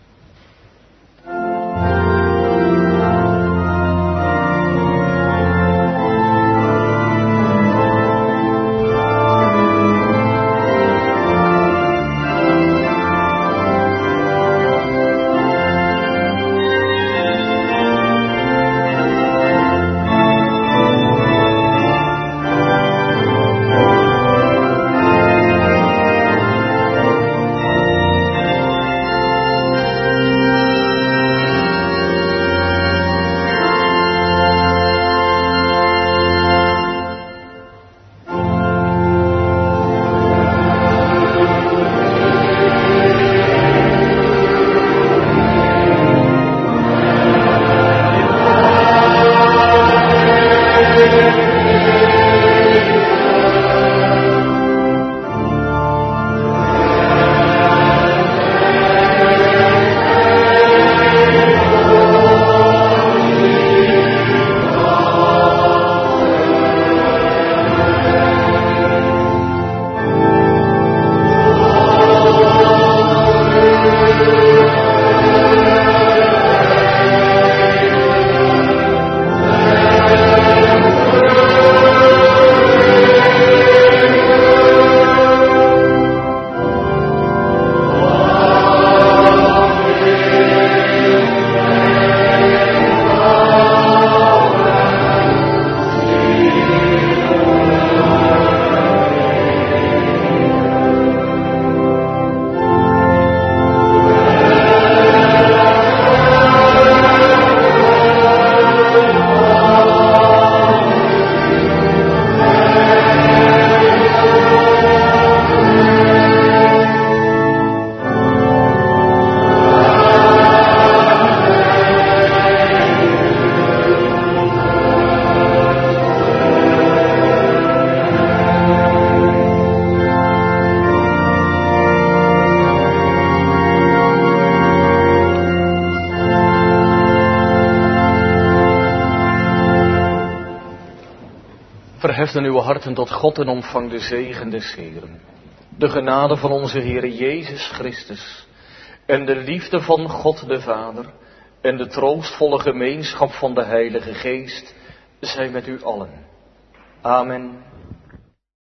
Verheft dan uw harten tot God en ontvang de zegen des Heeren. De genade van onze Heere Jezus Christus en de liefde van God de Vader en de troostvolle gemeenschap van de Heilige Geest zij met u allen. Amen.